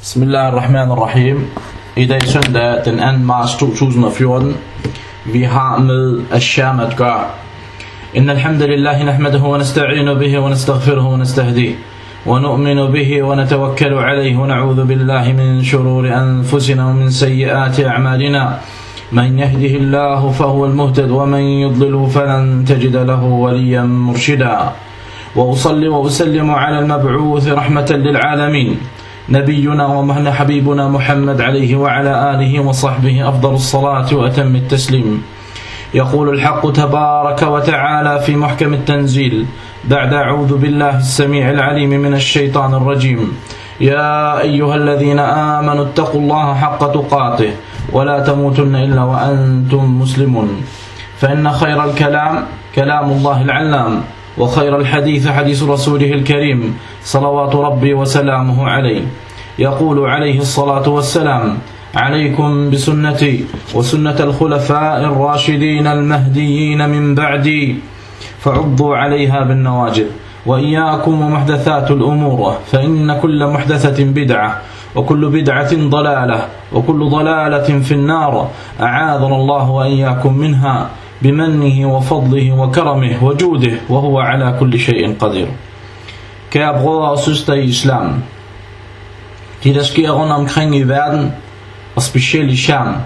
Bismillahirrahmanirrahim. I dag søndag den 2. marts 2014. Vi har med Ash-Sham at gøre. Inna alhamdulillahi nahmaduhu wa nasta'inu bihi wa nastaghfiruhu wa nastahdi wa nu'minu bihi wa natawakkalu alayhi wa na'udhu billahi min shururi anfusina wa min sayyiati a'malina. Man yahdihillahu fahuwa al-muhtad wa man yudlilhu falan tajida lahu waliyan murshida. وأصلي وأسلم على المبعوث رحمة للعالمين نبينا ومهنا حبيبنا محمد عليه وعلى آله وصحبه أفضل الصلاة وأتم التسليم. يقول الحق تبارك وتعالى في محكم التنزيل بعد أعوذ بالله السميع العليم من الشيطان الرجيم. يا أيها الذين آمنوا اتقوا الله حق تقاته ولا تموتن إلا وأنتم مسلمون. فإن خير الكلام كلام الله العلام وخير الحديث حديث رسوله الكريم صلوات ربي وسلامه عليه. يقول عليه الصلاة والسلام: عليكم بسنتي وسنة الخلفاء الراشدين المهديين من بعدي فعضوا عليها بالنواجذ وإياكم ومحدثات الأمور فإن كل محدثة بدعة وكل بدعة ضلالة وكل ضلالة في النار أعاذنا الله وإياكم منها بمنه وفضله وكرمه وجوده وهو على كل شيء قدير. Kære brødre og søstre i islam, det der sker rundt omkring i verden, og specielt i Sham,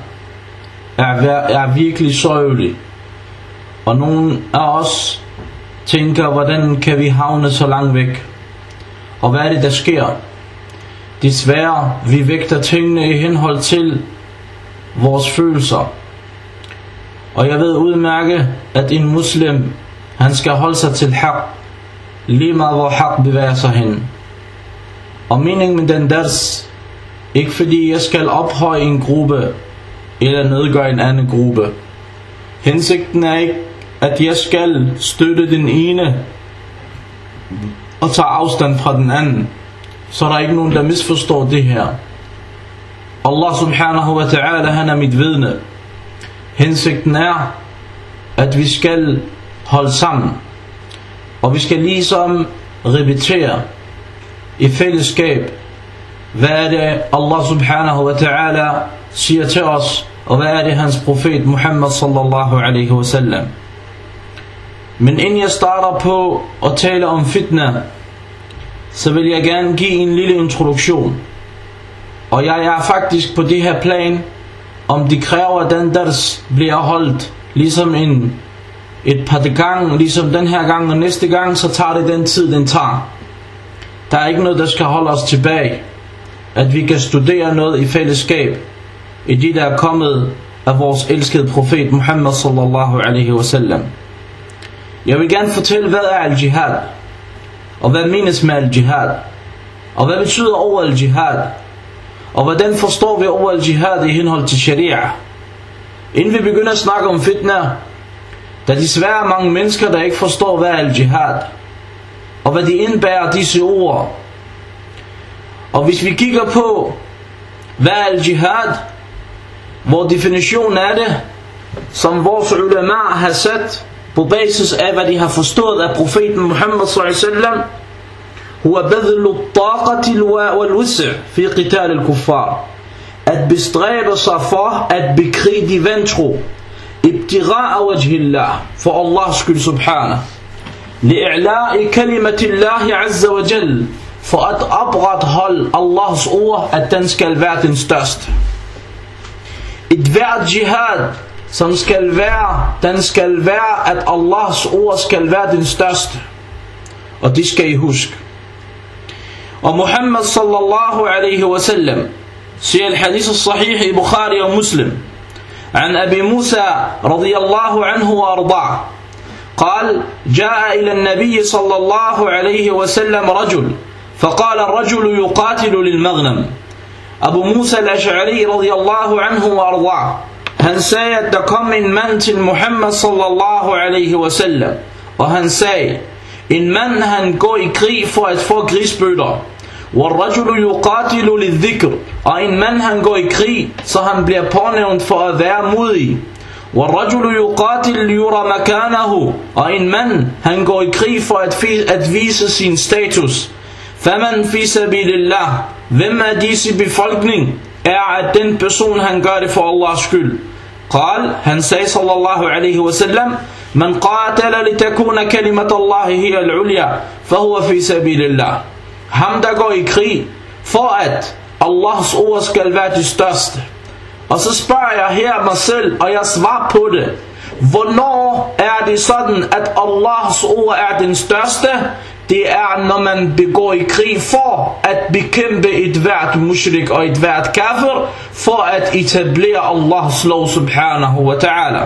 er virkelig sørgeligt. Og nogle af os tænker, hvordan kan vi havne så langt væk? Og hvad er det der sker? Desværre, vi vægter tingene i henhold til vores følelser. Og jeg ved udmærket, at en muslim, han skal holde sig til haq, lige meget hvor haq bevæger sig hen. Og meningen med den ders, ikke fordi jeg skal ophøje en gruppe, eller nedgøre en anden gruppe. Hensigten er ikke, at jeg skal støtte den ene, og tage afstand fra den anden. Så er der ikke nogen, der misforstår det her. Allah subhanahu wa ta'ala, han er mit vidne. Hensigten er, at vi skal holde sammen, og vi skal ligesom repetere i fællesskab, hvad er det Allah subhanahu wa ta'ala siger til os, og hvad er det hans profet Muhammad sallallahu alaihi wasallam. Men inden jeg starter på at tale om fitna, så vil jeg gerne give en lille introduktion. Og jeg er faktisk på det her plan, om de kræver, at den ders bliver holdt ligesom et par gange, ligesom den her gang, og næste gang, så tager det den tid, den tager. Der er ikke noget, der skal holde os tilbage. At vi kan studere noget i fællesskab, i det, der er kommet af vores elskede profet Muhammad sallallahu alaihi wasallam. Jeg vil gerne fortælle, hvad er al-jihad, og hvad menes med al-jihad, og hvad betyder over al-jihad, og hvordan forstår vi over al-jihad i henhold til sharia. Inden vi begynder at snakke om fitna, der er desværre mange mennesker, der ikke forstår, hvad er al-jihad, og hvad de indbærer disse ord. Og hvis vi kigger på, hvad er al-jihad, hvor definitionen er det, som vores ulama har sat på basis af, hvad de har forstået af profeten Muhammad sallallahu alaihi wasallam, هو بذل الطاقة والوسع في قتال الكفار. At bestræbe sig for at bekrige de vantro, ibtigha'a wajhillah, for Allahs skyld subhanahu, li'a'la'i kalimatillahi azza wa jal, for at opretholde Allahs ord, at den skal være den største. Et hvert jihad, som skal være, den skal være, at Allahs ord skal være den største. Og det skal I huske. Og Muhammad sallallahu alaihi wasallam siger al-hadith al-sahih i Bukhari og Muslim عن أبي موسى رضي الله عنه وأرضاه قال: جاء إلى النبي صلى الله عليه وسلم رجل فقال الرجل يقاتل للمغنم. Abu Musa al-Ash'ari رضي الله عنه وأرضاه, han sagde, at der kom en mand til Muhammad sallallahu alaihi wasallam, og han sagde: en mand, han går i krig for at få krigsbytter. وَالرَّجُلُ يُقَاتِلُ لِلذِّكْرِ, og en mand, han går i krig, så han bliver pånævnt for at være modig. وَالرَّجُلُ يُقَاتِلُ لِيُرَى مَكَانَهُ, og en mand, han går i krig for at vise sin status. فَمَنْ فِي سَبِيلِ اللَّهِ, hvem af disse befolkning er, at den person han gør det for Allahs skyld? قال, han sagde sallallahu alaihi wasallam, man qatala litakuna kalimat Allahi hiya al-ulya, fahuwa fi sabilillah. Ham der går i krig, for at Allahs ord skal være det største. Og så spørger jeg her mig selv, og jeg svarer på det. Hvornår er det sådan, at Allahs ord er den største? Det er, når man begår i krig for at bekæmpe et hvert mushrik og et hvert kafir, for at etablere Allahs lov subhanahu wa ta'ala.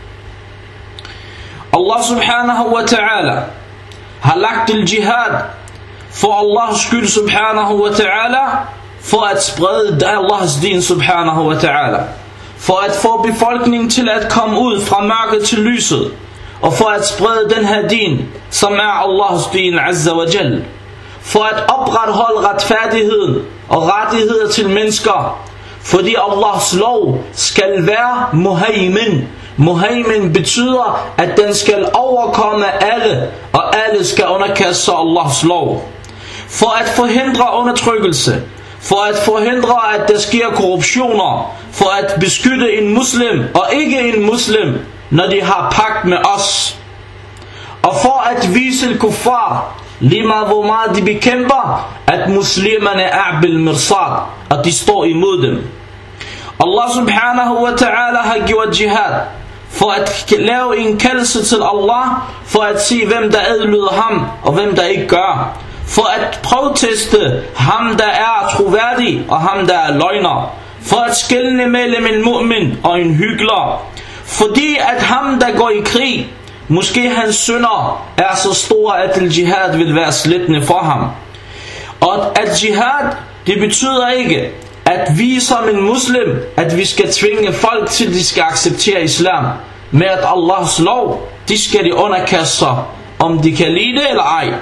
Allah subhanahu wa ta'ala har lagt til jihad for Allahs skyld subhanahu wa ta'ala, for at sprede Allahs din subhanahu wa ta'ala, for at få befolkningen til at komme ud fra mørket til lyset, og for at sprede den her din, som er Allahs din azza wa jal, for at opretholde retfærdigheden og rettigheder til mennesker, fordi Allahs lov skal være muhaymin. Muhaymin betyder, at den skal overkomme alle, og alle skal underkaste sig Allahs lov. For at forhindre undertrykkelse, for at forhindre, at der sker korruptioner, for at beskytte en muslim og ikke en muslim, når de har pagt med os, og for at vise kuffar, lige meget hvor meget de bekæmper, at muslimerne er bil mirsad, og de står imod dem. Allah subhanahu wa ta'ala har gjort jihad for at lave en kaldelse til Allah, for at se hvem der adlyder ham og hvem der ikke gør, for at prøveteste ham der er troværdig og ham der er løgner, for at skelne mellem en mu'min og en hykler, fordi at ham der går i krig, måske hans synder er så store, at jihad vil være slittende for ham. Og at jihad, det betyder ikke at vi som en muslim, at vi skal tvinge folk til, at de skal acceptere islam, med at Allahs lov, de skal de underkaste sig, om de kan lide det eller ej.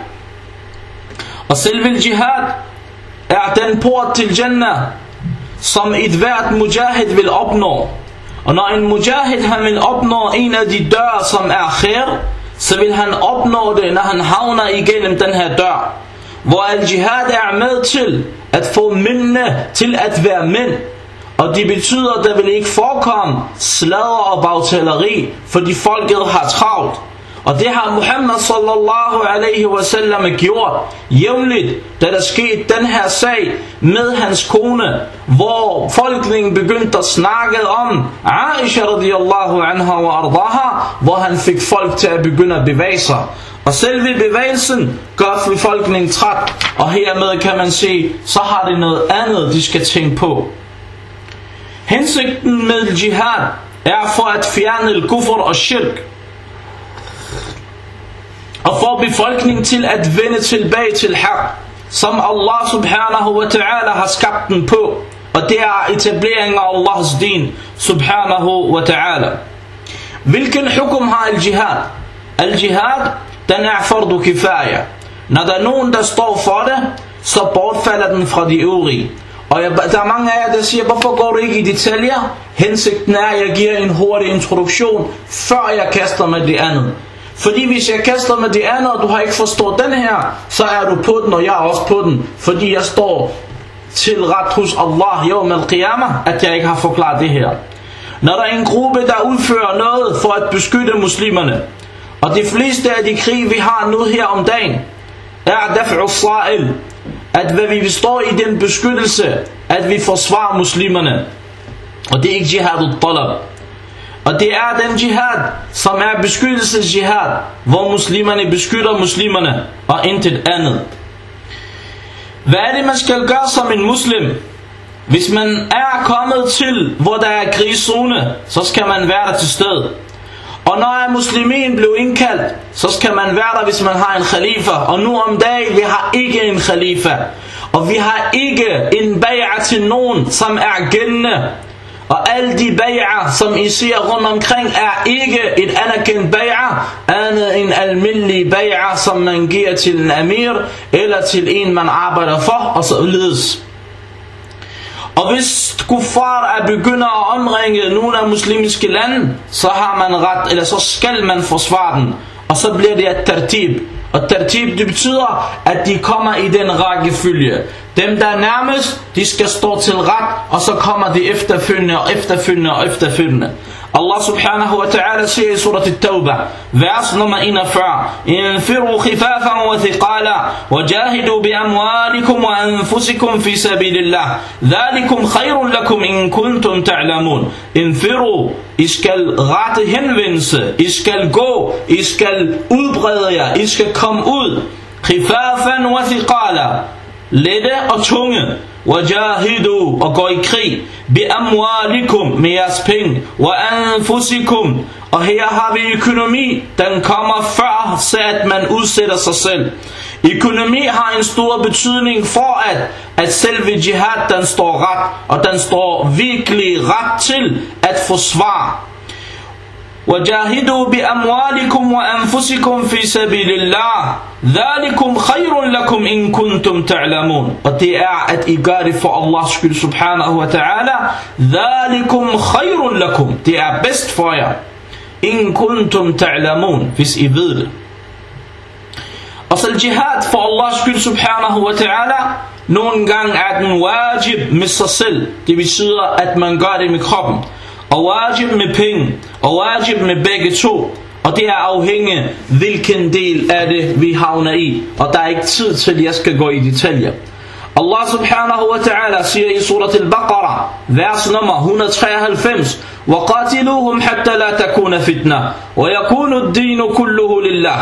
Og selve jihad er den port til Jannah, som et hvert mujahid vil opnå. Og når en mujahid han vil opnå en af de døre, som er khair, så vil han opnå det, når han havner igennem den her dør, hvor al-jihad er med til at få mændene til at være mænd. Og det betyder, at der vil ikke forekomme sladder og bagtaleri, fordi folket har travlt. Og det har Muhammad sallallahu alaihi wasallam gjort jævnligt, da der skete den her sag med hans kone, hvor folkeningen begyndte at snakke om Aisha radiyallahu anha wa ardaha, hvor han fik folk til at begynde at bevæge sig. Og selve bevægelsen gør befolkningen træt, og hermed kan man se, så har det noget andet, de skal tænke på. Hensigten med jihad er for at fjerne al-kufr og shirk, og få befolkningen til at vende tilbage til haq, som Allah subhanahu wa ta'ala har skabt den på, og det er etablering af Allahs din subhanahu wa ta'ala. Hvilken hukum har al-jihad? Al-jihad, den er fardu kifaya. Når der er nogen, der står for det, så bortfalder den fra de øvrige. Og der er mange af jer, der siger, hvorfor går du ikke i detaljer? Hensigten er, at jeg giver en hurtig introduktion, før jeg kaster med det andet. Fordi hvis jeg kaster med det andet, og du har ikke forstået den her, så er du på den, og jeg er også på den. Fordi jeg står til ret hos Allah yawm al-qiyamah, at jeg ikke har forklaret det her. Når der er en gruppe, der udfører noget for at beskytte muslimerne, og de fleste af de krig, vi har nu her om dagen, er daf'u sa'il, at hvad vi står i den beskyttelse, at vi forsvarer muslimerne. Og det er ikke jihad al-talab. Og det er den jihad, som er beskyttelsesjihad, hvor muslimerne beskytter muslimerne, og intet andet. Hvad er det, man skal gøre som en muslim? Hvis man er kommet til, hvor der er krigszone, så skal man være der til stede. Og når muslimen blev indkaldt, så skal man være der, hvis man har en khalifa. Og nu om dagen, vi har ikke en khalifa. Og vi har ikke en bay'a til nogen, som er gældende. Og alle de bay'er, som I ser rundt omkring, er ikke et anerkendt bay'er, andet end almindelige bay'er, som man giver til en amir, eller til en, man arbejder for, og så ledes. Og hvis kuffar er begynder at omringe nogle af muslimske lande, så har man ret, eller så skal man forsvare den. Og så bliver det et tertib. Og tartib, det betyder, at de kommer i den rækkefølge. Dem der er nærmest, de skal stå til ret, og så kommer de efterfølgende og efterfølgende og efterfølgende. Allah subhanahu wa ta'ala siger i surat at-Tawbah, vers nummer 41: Infiru khifafan wa thiqala, wa jahidu bi amwalikum wa anfusikum fi sabilillah. Dhalikum khayrun lakum in kuntum ta'lamun. Infiru, I skal rette henvendelse, I skal gå, I skal udbrede jer, I skal komme ud. Khifafan wa thiqala, lette og tunge. Wajahidu, og gå i krig. Bi amwalikum, med jeres penge. Wa anfusikum, og her har vi økonomi. Den kommer før, så at man udsætter sig selv. Økonomi har en stor betydning for at selve jihad, den står ret, og den står virkelig ret til at forsvare. وَجَاهِدُوا بِأَمْوَالِكُمْ وَأَنفُسِكُمْ فِي سَبِيلِ اللَّهِ ذَلِكُمْ خَيْرٌ لَكُمْ إِن كُنتُمْ تَعْلَمُونَ. Og det er at I gør det for Allahs skyld subhanahu wa ta'ala. ذَلِكُمْ خَيْرٌ لَكُمْ, det er bedst for jer. إِن كُنتُمْ تَعْلَمُونَ, hvis I ved det. Og så jihad for Allahs skyld subhanahu wa ta'ala, nogle gange er den wajib med sig selv. Det betyder at man gør det med kroppen, og wajib med penge, og wajib med begge to. Og det er afhængigt hvilken del af det vi havner i. Og der er ikke tid til at jeg skal gå i detaljer. Allah subhanahu wa ta'ala siger i surat al-Baqarah, vers nummer 193: وَقَاتِلُوهُمْ حَتَّى لَا تَكُونَ فِتْنَةً وَيَكُونُ الدِّينُ كُلُّهُ لِلَّهِ.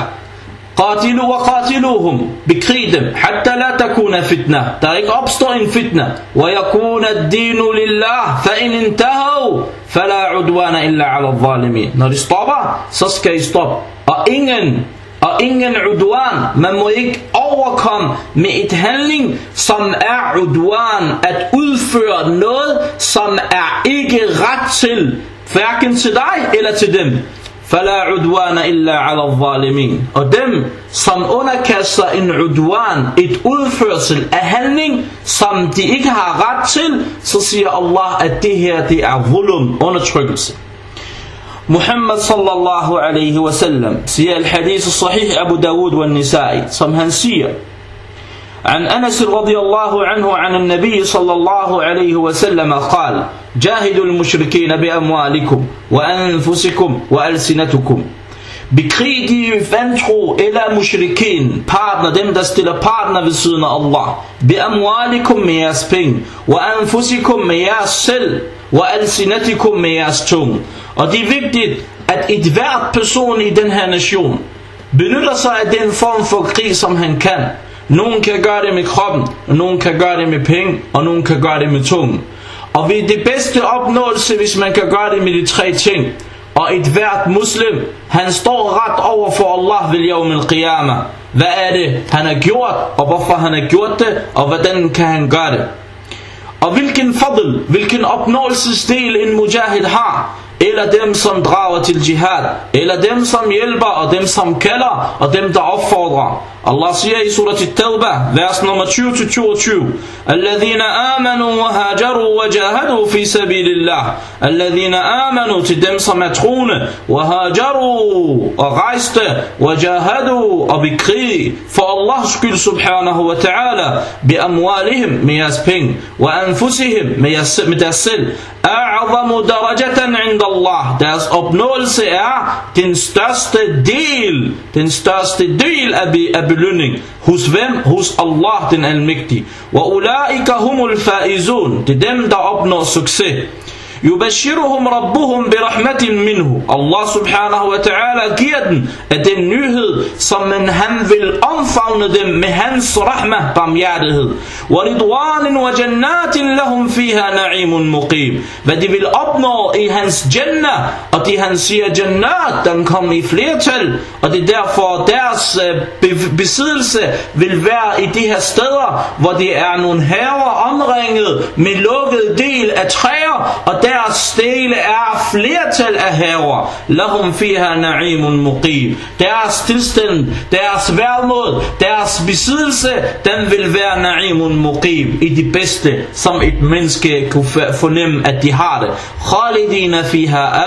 وقاتلوهم, bekrig dem, حتى لا تكون فتنة, der ikke opstår en fitna, ويكون الدين لله, فإن انتهوا فلا عدوان إلا على الظالمين. Når de stopper, så skal I stoppe, og ingen udwan, man må ikke overkomme med et handling, som er udwan, at udføre noget, som er ikke ret til, hverken til dig eller til dem. فَلَا عُدْوَانَ إِلَّا عَلَى الظَّالِمِينَ. Og dem, som underkaster en udwan, et udførsel af handling, som de ikke har ret til, så siger Allah, at det her, det er zulm, undertrykkelse. Muhammad sallallahu alaihi wasallam siger al-hadith sahih Abu Dawud wa Nisa'i, som han siger: عن أنس رضي الله عنه عن النبي صلى الله عليه وسلم قال: جاهدوا المشركين بأموالكم وأنفسكم وألسنتكم. Bekrig de vantro eller mushrikin, partner, dem der stiller partner ved siden af Allah. Biamwalikum, med jeres penge, wa anfusikum, med jeres selv, wa alsinatikum, med jeres tunge. Og det er vigtigt, at et hvert person i den her nation benytter sig af den form for krig, som han kan. Nogen kan gøre det med kroppen, og nogen kan gøre det med penge, og nogen kan gøre det med tungen. Og ved det bedste opnåelse, hvis man kan gøre det med de tre ting. Og et hvert muslim, han står ret over for Allah ved yawm al-qiyamah. Hvad er det han har gjort, og hvorfor han har gjort det, og hvordan kan han gøre det? Og hvilken fadl, hvilken opnåelsesdel en mujahid har, eller dem som drager til jihad, eller dem som hjælper, og dem som kalder, og dem der opfordrer. Allah siger i surat at-Tawbah, vers nummer 20-22: Alladhina amanu wa hajaru wa jahadu fi sabilillah. Alladhina amanu, til dem som er troende, wa hajaru, og rejste, wa jahadu, og bekrig for Allahs skyld subhanahu wa ta'ala, bi amwalihim, med jeres penge, wa anfusihim, med deres selv. A'zamu darajatan inda Allah, deres opnåelse er den største del af belønning. Hos hvem? Hos Allah den almægtige. Wa ulaika humul faizun, det er dem der opnår succes. Yubashiruhum rabbuhum birahmatin minhu. Allah subhanahu wa ta'ala giver den af den nyhed, som han vil omfavne dem med hans rahmah, barmhjertighed. Wa ridwanin wa jannatin lahum fiha na'imun muqim. Hvad de vil opnå i hans jannah, og det han siger jannat, den kommer i flertal, og det er derfor deres besiddelse vil være i de her steder, hvor det er nogle haver omringet med lukket del af træer, og deres dele er flertal af haver. Lahum fiha na'imun muqim. Deres tilstand, deres værmål, deres besiddelse, den vil være na'imun muqim, i det bedste, som et menneske kunne fornemme, at de har det. Khalidina fiha abada,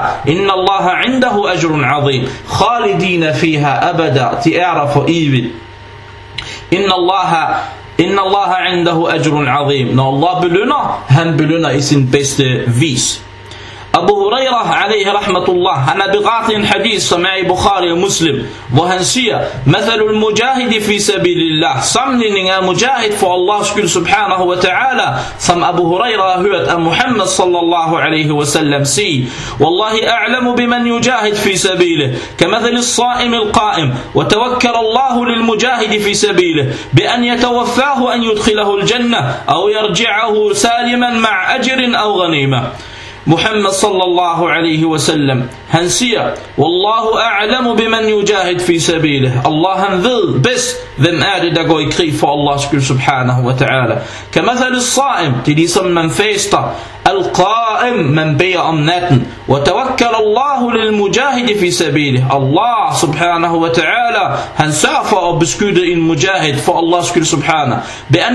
Inna Allah indahu ajrun azim. Khalidina fiha abada. De er der for evigt. Inna Allah indahu ajrun azim. Når Allah belønner, han belønner i sin bedste vis. Abu Hurairah alayhi rahmatullah, han har berettet en hadith, som er i Bukhari og Muslim, hvor han siger: Mathalul mujahidi fi sabilillah. Sammenligning af mujahid for Allahs skyld subhanahu wa ta'ala, som Abu Hurairah har hørt af Muhammad sallallahu alayhi wa sallam sige: Wallahi a'lamu biman yujahid fi sabilih kamathalis sa'im al-qa'im wa tawakkal Allahu lil mujahidi fi sabilih bi an yatawaffahu an yudkhilahu al-jannah aw yarji'ahu saliman ma'a ajrin aw ghanimah. Muhammad sallallahu alayhi wa sallam, han siger: Wallahu a'lamu biman yujahid fi sabilih. Allah, han ved bedst, hvem er det, der går i krig for Allahs skyld subhanahu wa ta'ala. Kamathalis sa'im, det er ligesom man faster. Al-qa'im, man beder om natten. Wa tawakkal Allahu lil mujahidi fi sabilih. Allah subhanahu wa ta'ala, han sørger for at beskytte en mujahid for Allahs skyld subhanahu. Bi an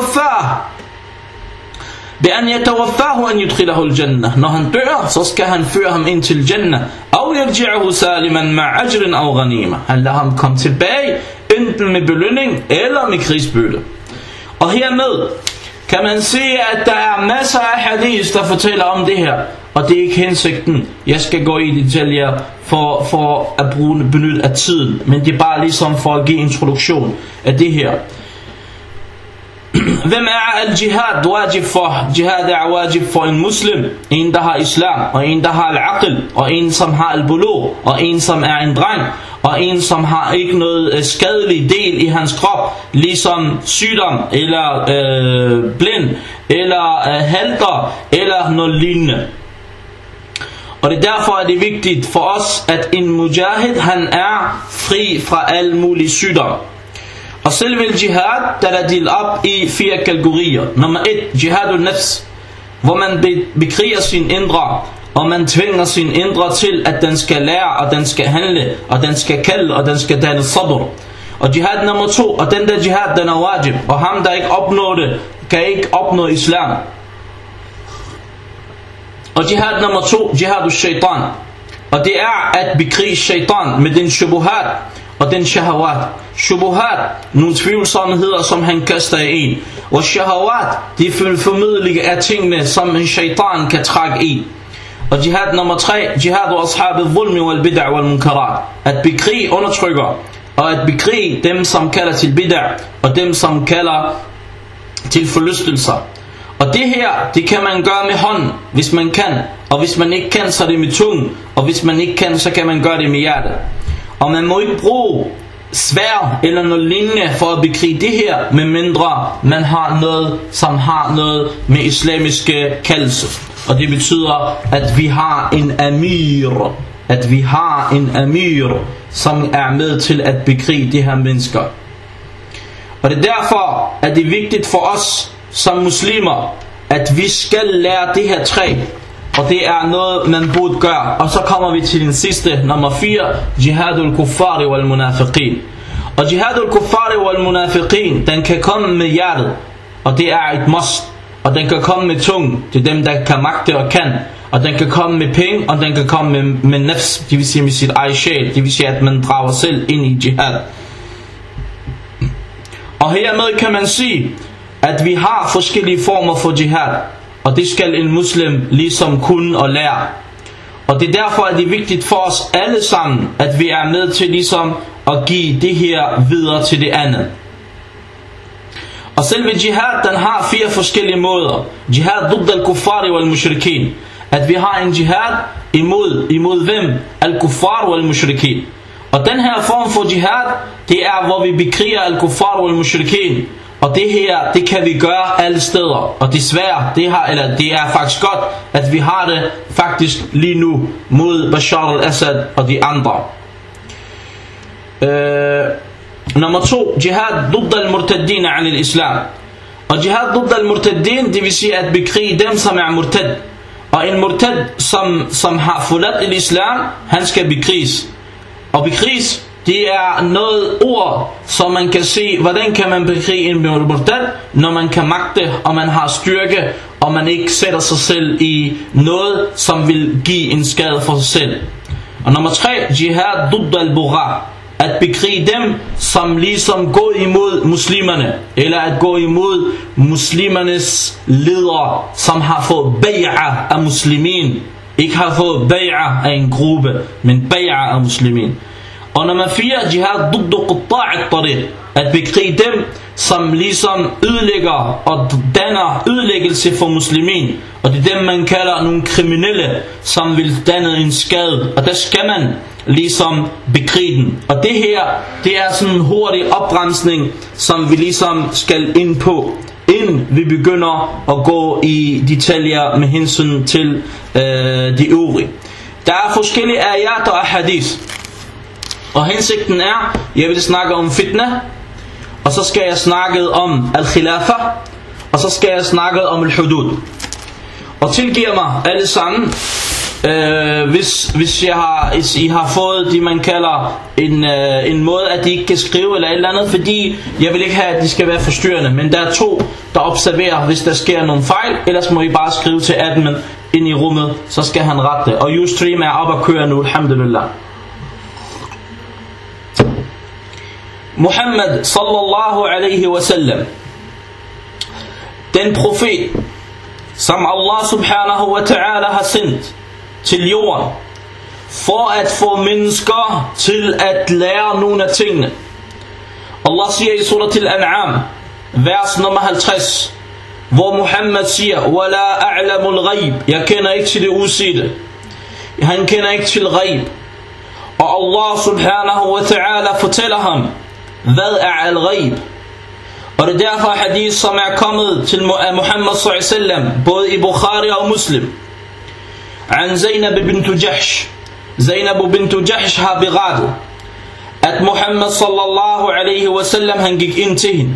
yatawaffahu an yudkhilahu al-jannah. Når han dør, så skal han føre ham ind til Jannah. Aw yarji'uhu saliman ma'a ajrin aw ghanima. Han lader ham komme tilbage, enten med belønning eller med krigsbytte. Og hermed kan man se, at der er masser af hadith, der fortæller om det her. Og det er ikke hensigten. Jeg skal gå i detaljer for at benytte af tiden. Men det er bare ligesom for at give introduktion af det her. Hvem er al-jihad wajib for? Jihad er wajib for en muslim, en der har islam, og en der har al-aql, og en som har al-bulugh, og en som er en dreng, og en som har ikke noget skadelig del i hans krop, ligesom sygdom, eller blind, eller halter, eller noget lignende. Og det er derfor, at det er vigtigt for os, at en mujahid, han er fri fra al mulig sygdom. Og selve jihad, der er delt op i 4 kategorier. Nummer 1, jihadul nafs, hvor man bekriger sin indre, og man tvinger sin indre til, at den skal lære, og den skal handle, og den skal kalde, og den skal danne sabr. Og jihad nummer 2, og den der jihad, den er wajib, og ham der ikke opnår det, kan ikke opnå islam. Og jihad nummer 2, jihadul shaitan, og det er at bekrige shaitan med den shubuhat og den shahawat. Shubuhat, nogle tvivlsomheder, som han kaster i en. Og shahawat, det er formidling af tingene, som en shaitan kan trække i. Og jihad nummer 3, jihad og ashab al-zulmi wal-bid'a wal-munkarat. At bekrige undertrykker, og at bekrige dem, som kalder til bid'a, og dem, som kalder til forlystelser. Og det her, det kan man gøre med hånden, hvis man kan. Og hvis man ikke kan, så er det med tungen. Og hvis man ikke kan, så kan man gøre det med hjertet. Og man må ikke bruge sværd eller noget lignende for at bekrige det her, medmindre man har noget, som har noget med islamiske kaldelse. Og det betyder, at vi har en amir. At vi har en amir, som er med til at bekrige de her mennesker. Og det er derfor, at det er vigtigt for os som muslimer, at vi skal lære det her træ. Og det er noget, man burde gøre. Og så kommer vi til den sidste, nummer 4, jihadul kuffari wal munafiqin. Og jihadul kuffari wal munafiqin, den kan komme med hjertet, og det er et must. Og den kan komme med tungen, det er dem, der kan magte og kan. Og den kan komme med penge, og den kan komme med nafs, det vil sige med sit eget sjæl. Det vil sige, at man drager selv ind i jihad. Og hermed kan man sige, at vi har forskellige former for jihad. Og det skal en muslim ligesom kunne og lære. Og det er derfor, at det er vigtigt for os alle sammen, at vi er med til ligesom at give det her videre til det andet. Og selve jihad, den har 4 forskellige måder. Jihad ضد al-kuffari wal-mushrikin. At vi har en jihad imod hvem? Al-kuffar wal-mushrikin. Og den her form for jihad, det er, hvor vi bekriger al-kuffar wal-mushrikin. Og det her, det kan vi gøre alle steder. Og desværre, det er faktisk godt, at vi har det faktisk lige nu mod Bashar al-Assad og de andre. Nummer 2, jihad ضد al-murtaddin an al-islam. Og jihad ضد al-murtaddin, det vil sige at bekrige dem, som er murtad. Og en murtad, som har forladt islam, han skal bekriges. Og bekriges, det er noget ord, som man kan se, hvordan kan man bekrige en murtad, når man kan magte, og man har styrke, og man ikke sætter sig selv i noget, som vil give en skade for sig selv. Og nummer 3, jihad dudd al-bugha, at bekrige dem, som ligesom går imod muslimerne, eller at gå imod muslimernes ledere, som har fået bay'a af muslimin, ikke har fået bay'a af en gruppe, men bay'a af muslimin. Og nummer 4, jihad dudd qutta' at-tariq, at bekrige dem, som ligesom ødelægger og danner ødelæggelse for muslimin, og det er dem man kalder nogle kriminelle, som vil danne en skade, og der skal man ligesom bekrige den. Og det her, det er sådan en hurtig opbremsning, som vi ligesom skal ind på, inden vi begynder at gå i detaljer med hensyn til de øvrige. Der er forskellige ayat og hadith, og hensigten er, jeg vil snakke om fitna, og så skal jeg snakke om al-khilafa, og så skal jeg snakke om al-hudud. Og tilgiv mig alle sammen, hvis I har fået det man kalder en måde at de ikke kan skrive eller et eller andet, fordi jeg vil ikke have at de skal være forstyrrende. Men der er 2 der observerer hvis der sker nogle fejl, ellers må I bare skrive til admin ind i rummet, så skal han rette det. Og Ustream er op at køre nu, alhamdulillah. Muhammad sallallahu alaihi wasallam, den profet som Allah subhanahu wa ta'ala har sendt til jorden for at få mennesker til at lære nogle af tingene. Allah siger i surat al-An'am vers nummer 50, hvor Muhammad siger وَلَا أَعْلَمُ الْغَيْبِ, jeg kender ikke til det usigte, han kender ikke til ghaib. Og Allah subhanahu wa ta'ala fortæller ham, hvad er al-ghaib? Og det er derfor hadith som er kommet til Muhammad sallallahu alaihi wasallam, både i Bukhari og Muslim, an Zainab bint Jahsh. Zainab bint Jahsh har berettet, at Muhammad sallallahu alaihi wasallam han gik ind til hende.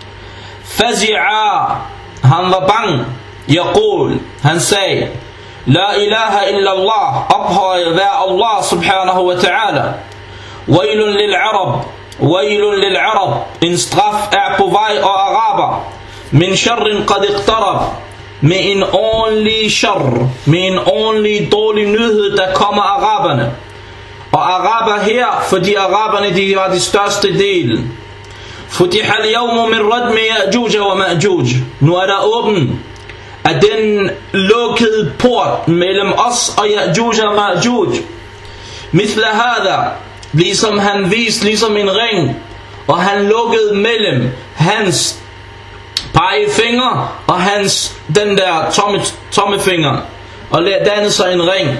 Fazi'a, han var bange. Yaqul, han sagde, la ilaha illa Allah, ophøjet være Allah subhanahu wa ta'ala. Wailun lil arab, wailun lil arab, en straf er på vej og araber. Min sharrin qad iqtarab, med en ordentlig shar, med en ordentlig dårlig nyhed, der kommer araberne. Og araber her, fordi araberne de var de største del. Futih al-yawmu min radmi Ya'juj wa Ma'juj, nu er der åben af den lukkede port mellem os og Ya'juj og Ma'juj. Mithla hada, ligesom han viste ligesom en ring, og han lukkede mellem hans pegefinger og hans den der tommefinger, og dannede sig en ring.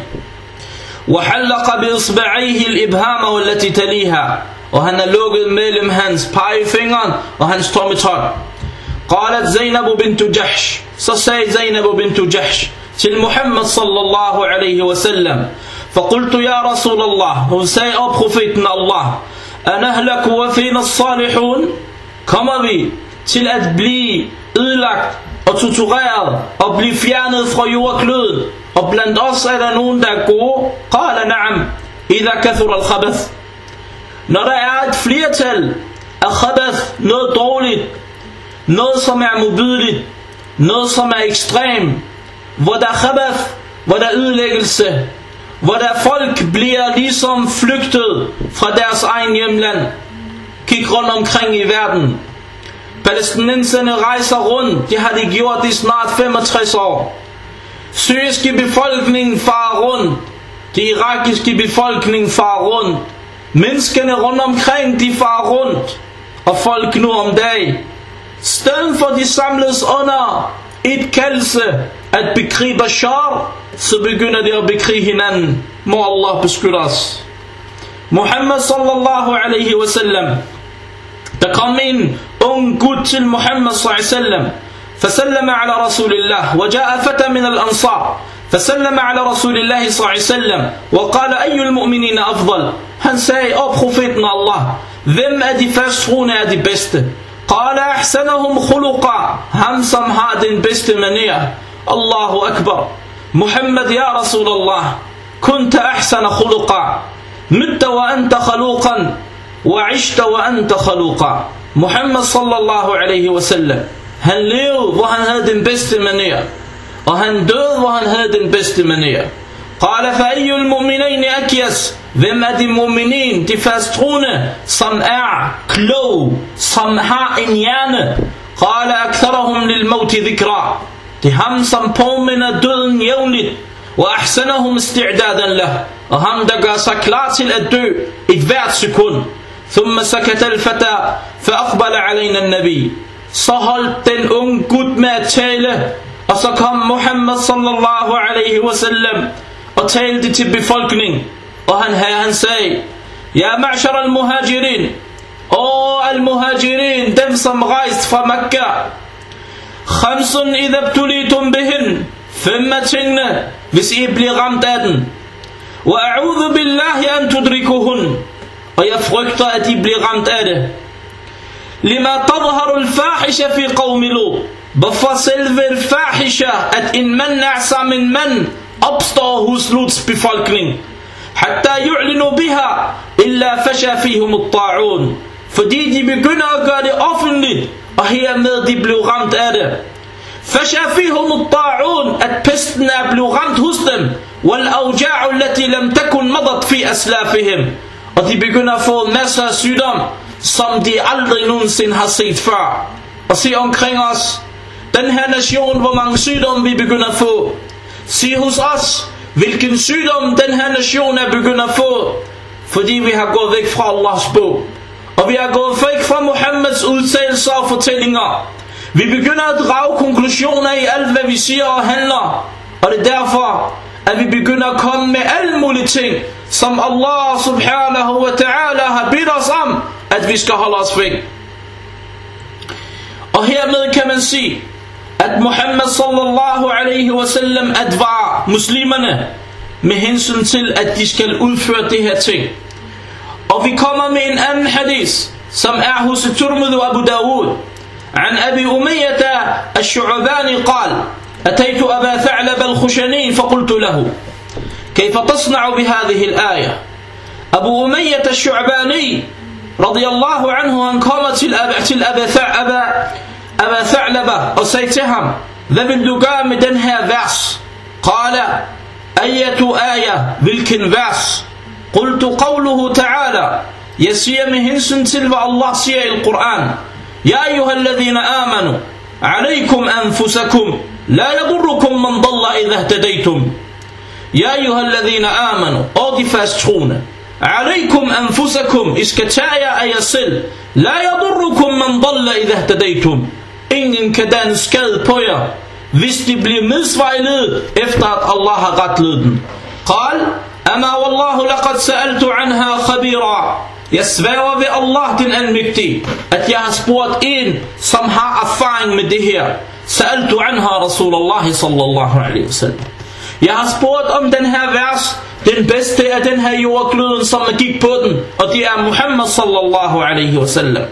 وحلق بإصبعيه الإبهام والتي تليها, og han er lukket mellem hans pegefinger og hans tommetånd. قالت زينب بنت جحش, så sagde Zainab bint Jahsh til Muhammad sallallahu alaihi wasallam, فقلت يا رسول الله, hun sagde, o profeten Allah, أنهلك وفينا الصالحون, kommer vi til at blive ødelagt og tortureret og blive fjernet fra jordkloden, og blandt os er der nogen der er gode? قال نعم إذا كثر الخبث, når der er et flertal af khabath, noget dårligt, noget som er modbydeligt, noget som er ekstrem, hvor der er khabath, hvor der er ødelæggelse, hvor der folk bliver ligesom flygtet fra deres egen hjemland. Kig rundt omkring i verden. Palæstinenserne rejser rundt, det har de gjort i snart 65 år. Syriske befolkning farer rundt, de irakiske befolkning farer rundt, menneskene rundt omkring de farer rundt, og folk nu om dagen, stedet for de samles under et kaldelse at bekrige Bashar, så begynder de at bekrige hinanden. Må Allah beskytte os. Muhammad sallallahu alaihi wasallam, der kom en ung gut til Muhammad sallallahu alaihi wasallam, فسلم على رسول الله, وجاء فتى من الأنصار فسلم على رسول الله صلى الله عليه وسلم وقال أي المؤمنين أفضل, han sagde, o profeten Allah, hvem er de førsttroende er de bedste? قال أحسنهم خلقا, ham som har den bedste manér. Allahu akbar. Muhammad, ya Rasul Allah, كنت أحسن خلقا, مت وأنت خلوقا وعشت وأنت خلوقا. Muhammad sallallahu alaihi wasallam, han levede, hvor han havde den bedste manér, og han døde, hvor han havde den bedste manér. قال فأي المؤمنين أكيس, hvem er de mu'minin, de fasttroende, som er klog, som har en hjerne? قال أكثرهم للموت ذكرا, det er ham, som påminder døden jævnligt, وأحسنهم استعدادا له, og ham, der gør sig klar til at dø et hvert sekund. ثم سكت الفتى فأقبل علينا النبي, så holdt den unge gut med at tale, og så kom Muhammad sallallahu alaihi wasallam og talte til befolkningen, og han sagde: Ja ma'shar al-muhajirin, al-muhajirin, dem som rejst fra Mekka, khamsun idha btulitum bihin, 5 tingene, hvis I bliver ramt af den, wa a'udhu billahi an tudrikuhun, og jeg frygter at I bliver ramt af det. Lima tadharu al-fahisha fi qawmi Lut, hvorfor selve al-fahisha, at en mand er sammen en mand, opstår hos Luts befolkning. Hatta yu'linu biha illa fasha fihum at-ta'un, fordi de begynder at gøre det offentligt, og hermed de blev ramt af det. Fasha fihum at-ta'un, at pesten er blevet ramt hos dem. Wal awja'u allati lam takun madat fi aslafihim, og de begynder at få masser af sygdom, som de aldrig nogensinde har set før. Og se omkring os, den her nation, hvor mange sygdomme vi begynder at få. Se hos os, hvilken sygdom den her nation er begyndt at få, fordi vi har gået væk fra Allahs bog, og vi har gået væk fra Muhammeds udtalelser og fortællinger. Vi begynder at drage konklusioner i alt hvad vi siger og handler, og det er derfor at vi begynder at komme med alle mulige ting, som Allah subhanahu wa ta'ala har bedt os om at vi skal holde os væk. Og hermed kan man sige at Muhammad sallallahu alaihi wasallam advarer muslimerne med hensyn til at de skal udføre det her ting. Og vi kommer med en anden hadith, som er hos Tirmidhi og Abu Dawud, عن أبي أمية الشعباني قال: أتيت أبا ثعلب الخشني فقلت له: كيف تصنع بهذه الآية؟ أبو أمية الشعباني رضي الله عنه han kommer til Aba Tha'laba og sagde til ham: hvad vil du gøre med den her vers? قال: أية آية, hvilken vers? قلت: قوله تعالى, jeg siger med hensyn til hvad Allah siger i Al-Quran: يا أيها الذين آمنوا عليكم أنفسكم لا يضركم من ضل إذا اهتديتم. يا أيها الذين آمنوا, og de fasttroende, عليكم أنفسكم, I skal tage jer af jer selv, لا يضركم من ضل إذا اهتديتم, ingen kan danne skade på jer, hvis de bliver misvejledet efter at Allah har retledet dem. قال: أما والله لقد سألت عنها خبيرا, jeg sværger ved Allah den almægtige, at jeg har spurgt en som har erfaring med det her. سألت عنها رسول الله صلى الله عليه وسلم, jeg har spurgt om den her vers, den bedste af den her jordkloden som gik på den, og det er Muhammad sallallahu alaihi wasallam.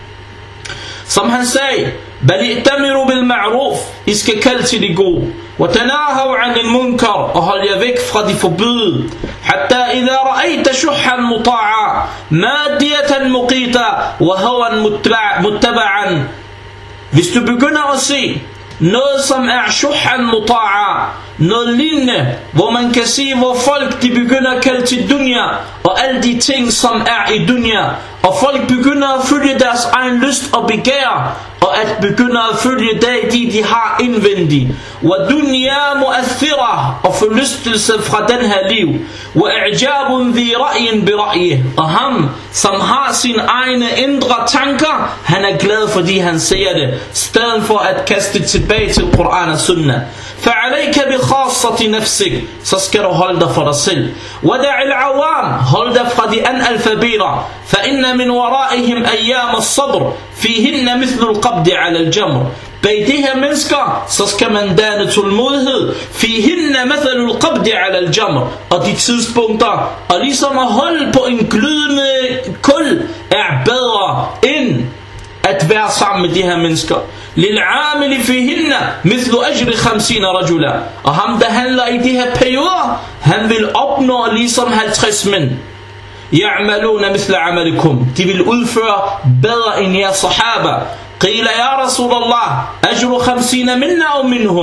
Som han sagde: بل ائتمروا بالمعروف, I skal kalde til det gode, وتناهوا عن المنكر, og hold jer væk fra de forbudte. حتى إذا رأيت شحا مطاعا مادية مقيتا وهوى متبعا, hvis du begynder at se noget som er shuhan muta'a, noget lignende, hvor man kan se hvor folk de begynder at kalde til dunya og alle de ting som er i dunya, og folk begynder at følge deres egen lyst og begær, og at begynder at følge det de har indvendigt, wa dunya mu'athira, og forlystelse fra den her liv, wa i'jabun dhi ra'yin bi ra'yih, og ham som har sine egne indre tanker, han er glad fordi han ser det, stedet for at kaste tilbage til Koran og Sunnah. فعليك بخاصة نفسك, så skal du holde dig for dig selv. ودع العوام, hold dig fra de analfabeter, فإن من ورائهم أيام الصبر فيهن مثل القبض على الجمر. Bag de her mennesker, så skal man danne tålmodighed. فيهن مثل القبض على الجمر, og de tidspunkter, og ligesom at holde på en glødende kul, er bedre end at være sammen med de her mennesker. للعامل فيهن مثل أجر 50 رجلا, og ham der handler i de her perioder, han vil opnå ligesom 50 mænd. يعملون مثل عملكم, de vil udføre bedre end jeres sahaba. قيل يا رسول الله أجر 50 منا أو منهم,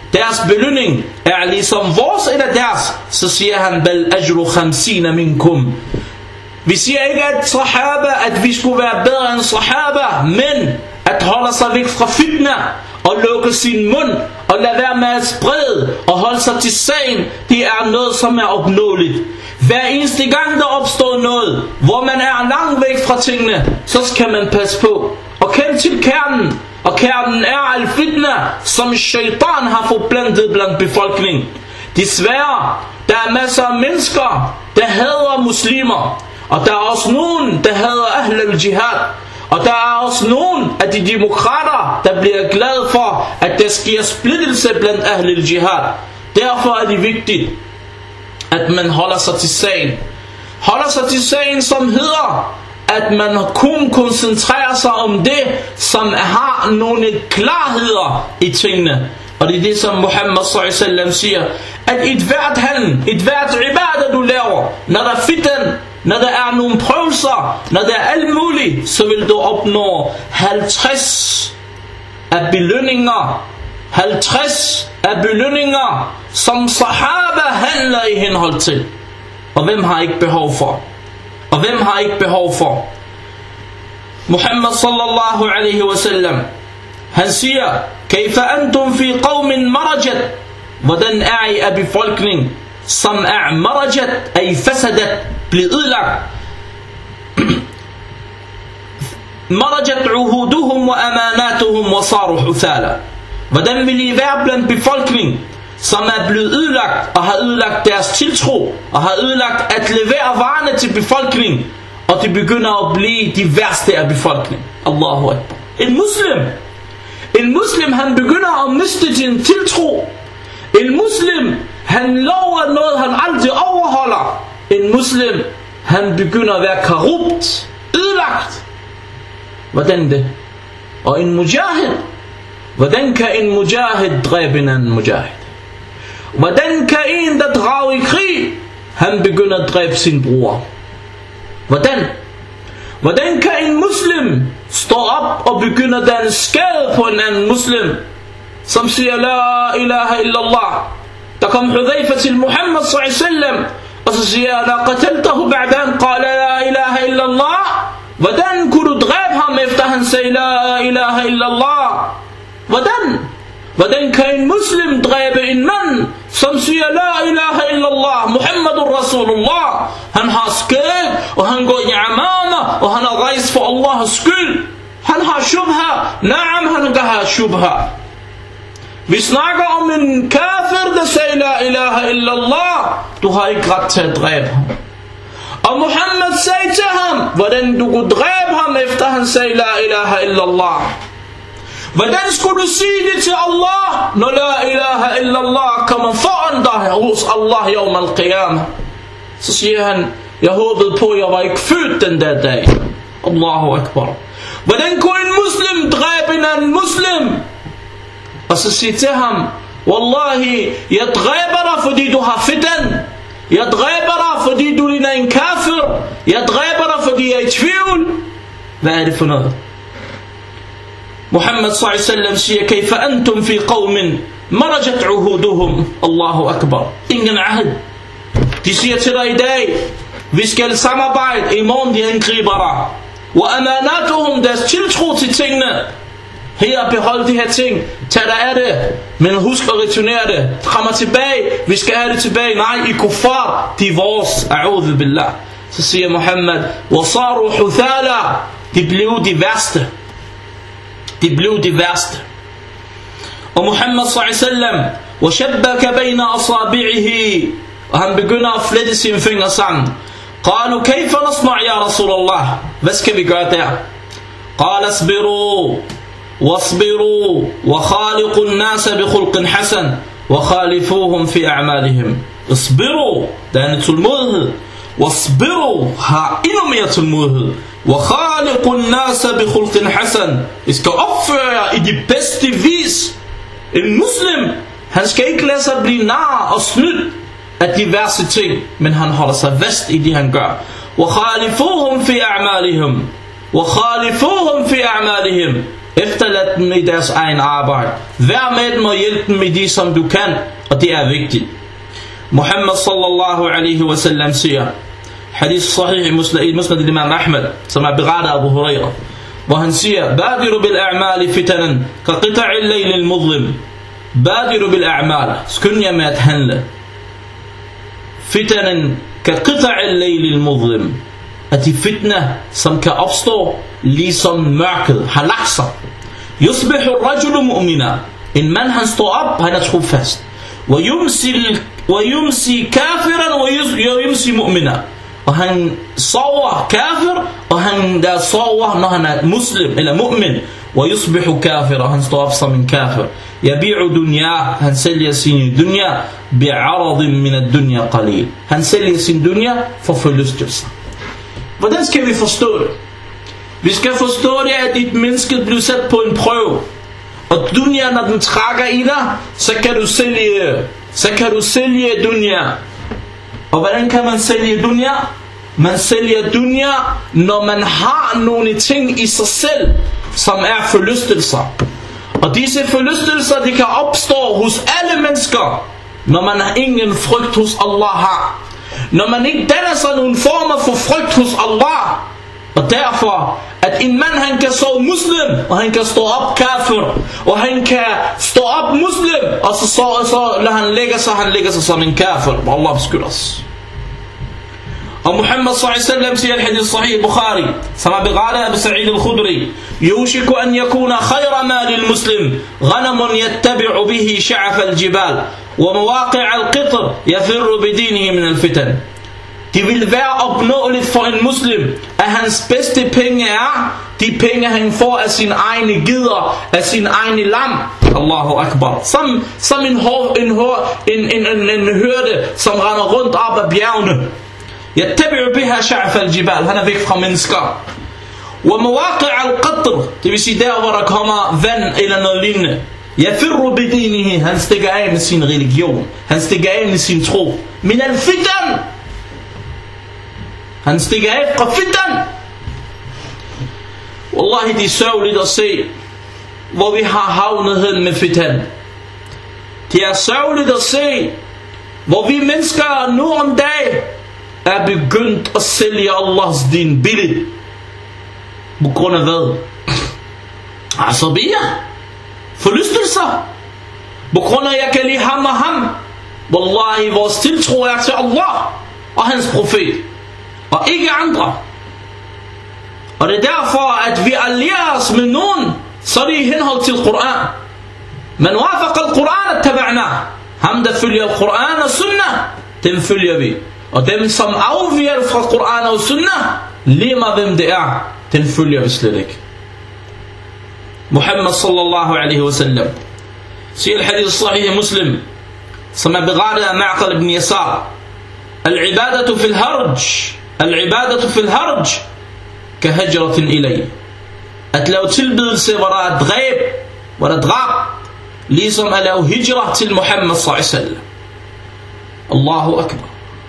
deres belønning er ligesom vores eller deres, så siger han, bal ajru 50 minkum. Vi siger ikke, at sahaba, at vi skulle være bedre end sahaba, men at holde sig væk fra fitna, og lukke sin mund, og lade være med at sprede, og holde sig til sagen, det er noget, som er opnåeligt. Hver eneste gang, der opstår noget, hvor man er langt væk fra tingene, så skal man passe på, og kende til kernen. Og kernen er al-fitna, som shaitan har forblandet blandt befolkningen. Desværre, der er masser af mennesker, der hader muslimer, og der er også nogen, der hader ahl al-jihad. Og der er også nogen af de demokrater, der bliver glade for, at der sker splittelse blandt ahl al-jihad. Derfor er det vigtigt, at man holder sig til sagen. Holder sig til sagen, som hedder, at man kun koncentrerer sig om det, som har nogle klarheder i tingene. Og det er det, som Muhammad s.a.w. siger, at et hvert handel, et hvert ibadah du laver, når der er fitan, når der er nogle prøvelser, når der er alt muligt, så vil du opnå 50 af belønninger. 50 af belønninger, som sahaba handler i henhold til. Og hvem har ikke behov for? Og hvem har ikke behov for? Muhammad sallallahu alaihi wasallam, han siger, kayfa antum fi qawmin marajat. Hvordan er I af befolkning, som er marajat, ay fasadat, blevet ødelagt. Marajat uhuduhum wa amanatuhum wa saru huthala. Hvordan vil I være blandt befolkning, som er blevet ødelagt, og har ødelagt deres tiltro, og har ødelagt at levere varerne til befolkningen, og de begynder at blive de værste af befolkningen. Allahu Akbar. En muslim, han begynder at miste sin tiltro. En muslim, han lover noget, han aldrig overholder. En muslim, han begynder at være korrupt, ødelagt. Hvordan det? Og en mujahid, hvordan kan en mujahid dræbe en anden mujahid? Hvordan kan en, der drager i krig, han begynder at dræbe sin bror? Hvordan kan en muslim stå op og begynde at danne skade på en anden muslim, som siger la ilaha illallah? Der kom Hudhayfa til Muhammad s.a.w. og så siger la qataltahu ba'dan qala la ilaha illallah. Hvordan kunne du dræbe ham efter han sagde la ilaha illallah? Hvordan kan en muslim dræbe en mand, som siger la ilaha illallah, Muhammadur Rasulullah? Han har skæg, og han går i amama, og han har rejst for Allahs skyld. Han har shubha. Naam, han kan have shubha. Vi snakker om en kafir, der siger la ilaha illallah. Du har ikke ret til at dræbe ham. Og Muhammad sagde til ham, hvordan du kunne dræbe ham efter han sagde la ilaha illallah. Hvordan skulle du sige det til Allah, når la ilaha illallah kommer foran dig hos Allah yawm al-qiyamah? Så siger han, jeg håbede på, at jeg var ikke født den der dag. Allahu Akbar. Hvordan kunne en muslim dræbe en anden muslim? Og så siger til ham, wallahi, jeg dræber dig, fordi du har fitan. Jeg dræber dig, fordi du ligner en kafir. Jeg dræber dig, fordi jeg er i tvivl. Hvad er det for noget? Muhammad s.a.w. siger, kayfa antum fi qawmin marajat uhuduhum. Allahu Akbar. Ingen ahd. De siger til dig i dag, vi skal samarbejde, i morgen de angriber dig. Wa amanatuhum, deres tiltro til tingene. Her, behold de her ting, tag dig af det, men husk at returnere det. Kommer tilbage, vi skal have det tilbage. Nej, I kuffar, de er vores. A'udhu billah. Så siger Muhammad, wasaru huthala, de blev de værste. De blev de værste. Og Muhammad s.a.w. washabbaka bayna asabi'ihi, og han begynder at flette sine fingre sammen. Qalu kayfa nasma' ya Rasulullah. Hvad skal vi gøre der? Qala asbiru واصبروا وخالقوا الناس بخلق حسن وخالفوهم في أعمالهم. اصبروا, der er en tålmodighed. واصبروا, har endnu mere tålmodighed. وخالقوا الناس بخلق حسن, I skal opføre jer i de bedste vis. En muslim, han skal ikke lade sig blive nar og snydt af diverse ting, men han holder sig fast i det han gør. وخالفوهم في أعمالهم, وخالفوهم في أعمالهم, Efterlad dem i deres egen arbejde. Vær med dem og hjælp dem i de, som du kan, og det er vigtigt. Muhammad sallallahu alaihi wa sallam siger, hadith sahih i musnad imam Ahmad, som er berettet af Abu Hurairah, hvor han siger, Badiru bil a'mali fitanan, ka qita'il layl al mudlim. Badiru bil a'mal, skynd jer med at handle. Fitanan, ka qita'il layl al mudlim. At de fitna, som kan opstå, ligesom mørket har lagt sig. Yusbihu rajulu mu'mina. En mand, han står op, han er trofast. ويمسي كافرا ويمسي مؤمنا. Og han sover kafir, og han der sover, når han er muslim eller mu'min. ويصبح كافر, og han står op som en kafir. يبيع دنيا, han sælger sin dunya بعرض من الدنيا قليل. Han sælger sin dunya for forlystelse. Hvordan skal vi forstå det? Vi skal forstå det, at dit menneske bliver sat på en prøve. Og dunya, når den trækker i dig, så kan du sælge dunya. Og hvordan kan man sælge dunya? Man sælger dunya, når man har nogle ting i sig selv, som er forlystelser. Og disse forlystelser, de kan opstå hos alle mennesker, når man ingen frygt hos Allah har. Når man ikke danner sig nogle former for frygt hos Allah. Og derfor, at en mand, han kan sove muslim, og han kan stå op kafir, og han kan stå op muslim, og så når han lægger sig som en kafir. Allah beskytter os. Og Muhammad sallallahu alaihi wasallam siger i hadith sahih Bukhari, som er berettet af Abu Sa'id al-Khudri, يوشك أن يكون خير مال المسلم غنم يتبع به شعف الجبال ومواقع القطر يفر بدينه من الفتن. Det vil være opnåeligt for en muslim, at hans bedste penge er de penge, han får af sine egne gider, af sine egne lam. Allahu Akbar. Som en hørte, som render rundt op ad bjergene. يتبع بها شعف الجبال, han er væk fra mennesker. ومواقع القطر, det vil sige der, hvor der kommer vand eller noget lignende. يفر بدينه, han stikker af med sin religion, han stikker af med sin tro. من الفتن, han stikker af fra fitan. Wallahi, det er sørgeligt at se, hvor vi har havnet hen med fitan. Det er sørgeligt at se, hvor vi mennesker nu om dagen er begyndt at sælge Allahs din billigt. På grund af hvad? Asabiya, forlystelser. På grund af, jeg kan lide ham og ham. Wallahi, vores tiltro er til Allah og hans profet, og ikke andre. Og det er derfor, at vi allierer os med nogen, så er det i henhold til Koran. Man wafaq al-Quran attaba'na. Ham, der følger Koran og Sunnah, dem følger vi. Og dem, som afviger fra Koran og Sunnah, lige meget hvem det er, den følger vi slet ikke. Muhammad sallallahu alaihi wa sallam siger al-hadith sahih Muslim, som er berettet af Ma'qal ibn Yasar, al-ibadatu fil harj, al-ibadatu fil harj ka hajratin ilay. At lave tilbedelse, hvor der er dræb, hvor der er drab, ligesom at lave hijra til Muhammad sallallahu alaihi wa sallam. Allahu Akbar.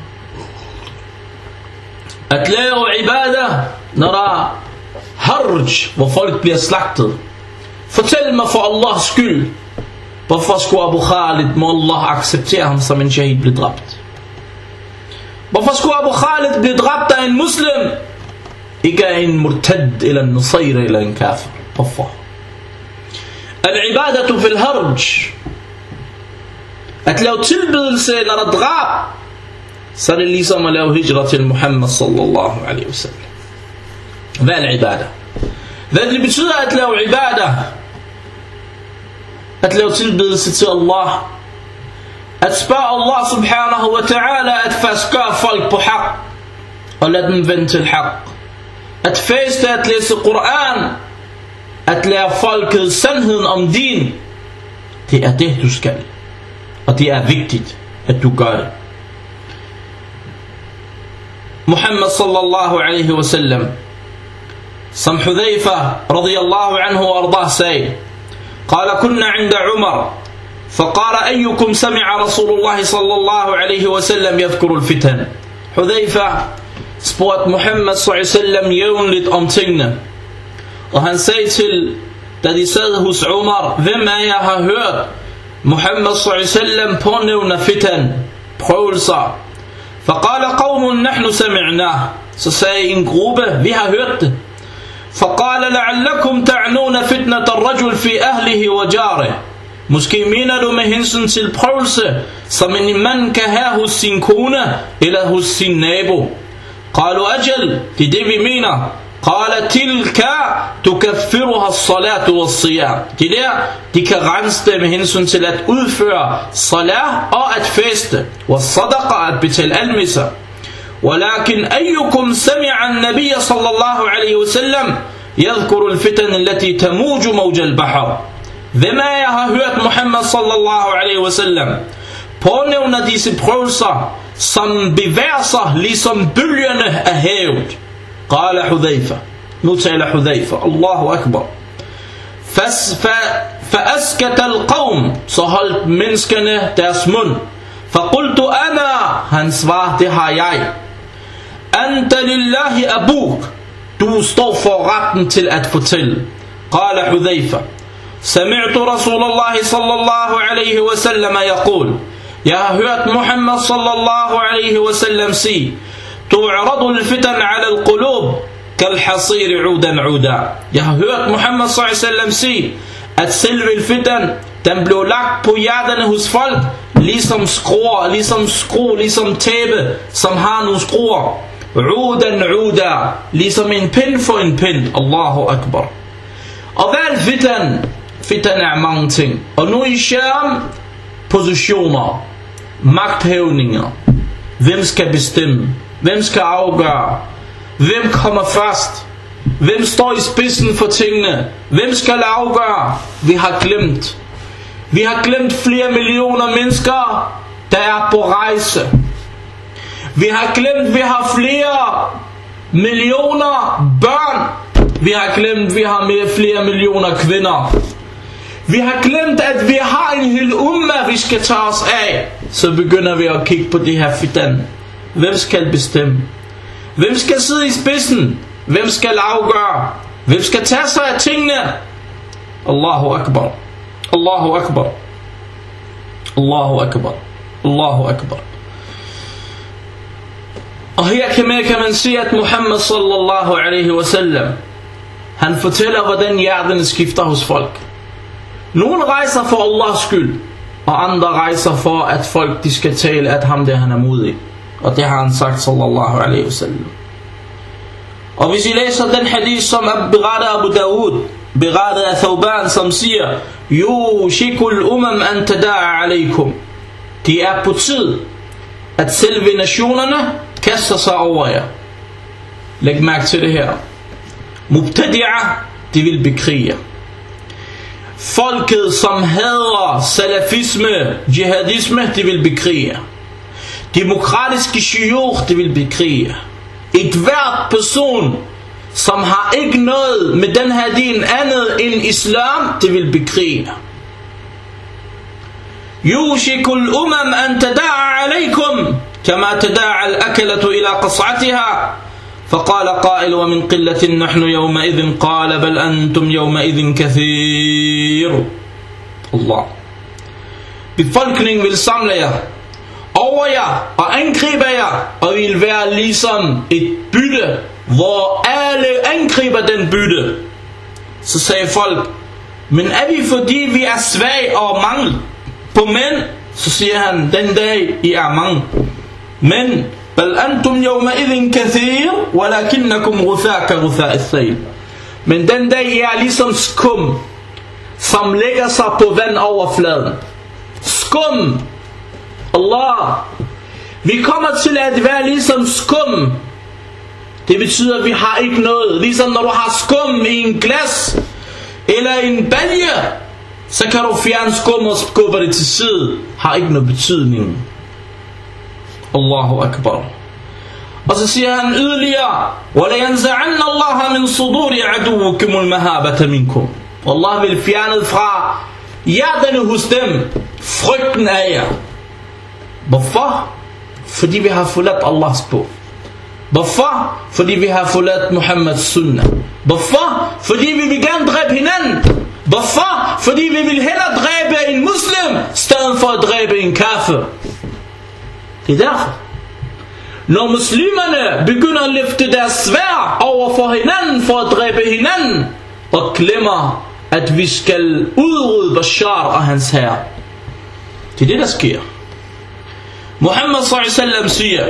At lave ibadah, når der er harj, hvor folk bliver slagtet. Fortæl mig for Allahs skyld, hvorfor skulle Abu Khalid, må Allah acceptere ham som en shahid, blive dræbt? Hvorfor skulle Abu Khalid blive dræbt af en muslim, ikke af en murtad, eller en nusayr, eller en kafir? Hvorfor? Al-ibadatu fil harj, at lave tilbedelse, når der er drab, så er det ligesom at lave hijra til Muhammad sallallahu alaihi wa sallam. Hvad er ibadah? Hvad det betyder at lave ibadah? At lave tilbedelse til Allah, at spørge Allah subhanahu wa ta'ala at fastgøre folk på haq, og lade dem vende til haq. At faste, at læse Koran, at lære folket sandheden om din. Det er det du skal, og det er vigtigt at du gør det. Muhammad sallallahu alaihi wa sallam, som Hudhayfa radiyallahu anhu wa ardah sagde, قال كنا عند عمر فقال أيكم سمع رسول الله صلى الله عليه وسلم يذكر الفتن. Hudhayfa spurgte Muhammad sallallahu alaihi wa sallam jævnligt om tingene, og han sagde til da de sad hos Umar: hvem af jer har hørt Muhammad s.a.w. pånævne fitan, prøvelser? فقال قوم نحن سمعناه. Så sagde en gruppe: vi har hørt det. فقال لعلكم تعنون فتنة الرجل في أهله وجاره. Måske mener du med hensyn til prøvelse, som en mand kan have hos sin kone eller hos sin nabo. قالوا أجل, det er det vi mener. قال تلك تكفرها الصلاة والصيام. Det der, de kan rense det med hensyn til at udføre salat og at feste, والصدقة, at betale almisser. ولكن أيكم سمع النبي صلى الله عليه وسلم يذكر الفتن التي تموج موج البحر. Hvem af jer har hørt Muhammad sallallahu alaihi wasallam pånævne disse prøvelser, som bevæger sig ligesom bølgerne af havet? قال حذيفة. Nu taler Hudhaifa. Allahu akbar. فأسكت القوم. Så holdt menneskerne deres mund. فقلت أنا. Han svarer: det har jeg. أنت لله أبوك. Du står for retten til at fortælle. قال حذيفة: سمعت رسول الله صلى الله عليه وسلم يقول. Jeg har hørt Muhammad sallallahu alaihi wasallam sige: تعرض الفتن على القلوب كالحصير عودا عودا. Jeg har hørt Muhammad sallallahu alaihi wasallam sige, at selve fitan, den blev lagt på hjerterne hos folk, ligesom skruer, ligesom tæppe, som har nogle skruer. Udan uda, ligesom en pind for en pind. Allahu akbar. Og hvad er fitan? Fitan er mange ting. Og nu i Sham, positioner, magthævninger. Hvem skal bestemme? Hvem skal afgøre? Hvem kommer først? Hvem står i spidsen for tingene? Hvem skal afgøre? Vi har glemt flere millioner mennesker, der er på rejse. Vi har glemt, vi har flere millioner børn. Vi har glemt, vi har flere millioner kvinder. Vi har glemt, at vi har en hel umma, vi skal tage os af. Så begynder vi at kigge på det her fitan. Hvem skal bestemme? Hvem skal sidde i spidsen? Hvem skal afgøre? Hvem skal tage sig af tingene? Allahu akbar. Allahu akbar. Allahu akbar. Allahu akbar. Og her kan man se, at Muhammad sallallahu alaihi wasallam, han fortæller, hvordan hjertene skifter hos folk. Nogle rejser for Allahs skyld, og andre rejser for, at folk de skal tale, at ham der han er modig. Og det har han sagt sallallahu alaihi wasallam. Og hvis I læser den hadith, som berettet af Abu Dawud, berettet af Thawban, som siger: Yushikul umam an tada'a alaikum. De er på tid, at selve nationerne kaster sig over jer. Læg mærke til det her. Mubtadi'a, de vil bekrige. Folket, som hader salafisme, jihadisme, de vil bekrige. Demokratiske shuyukh, de vil bekrige. Et hvert person, som har ikke noget med den her din andet end islam, de vil bekrige. Yushikul umam an tada'a alaikum kama tada'a al-akalatu ila qas'atiha. فقال قائل ومن قلة نحن يومئذ قال بل أنتم يومئذ كثير. Allah. Befolkningen vil samle jer over jer og angribe jer, og vil være ligesom et bytte, hvor alle angriber den bytte. Så sagde folk: men er vi fordi vi er svage og mangel på mænd? Så siger han: den dag I er mange. Men بل أنتم يومئذ كثير ولكنكم غثاء كغثاء السيل. Men den dag I er ligesom skum, som lægger sig på vandoverfladen. Skum. Allah. Vi kommer til at være ligesom skum. Det betyder, at vi har ikke noget. Ligesom når du har skum i en glas eller en balje, så kan du fjerne skum og skubbe det til side. Har ikke noget betydning. Allahu akbar. Og så siger han yderligere: وَلَيَنْزَعَنَّ اللَّهَ مِنْ صُدُورِ عَدُوِّكُمُ الْمَهَابَةَ مِنْكُمْ. Allah vil fjerne fra hjertene hos dem frygten af jer. Hvorfor? Fordi vi har forladt Allahs bog. Hvorfor? Fordi vi har forladt Muhammeds sunnah. Hvorfor? Fordi vi vil gerne dræbe hinanden. Hvorfor? Fordi vi vil hellere dræbe en muslim, stedet for at dræbe en kafir. Det er derfor. Når muslimerne begynder at løfte deres sværd over for hinanden for at dræbe hinanden, og glemmer, at vi skal udrydde Bashar og hans hær. Det er det, der sker. Muhammad s.a.v. siger,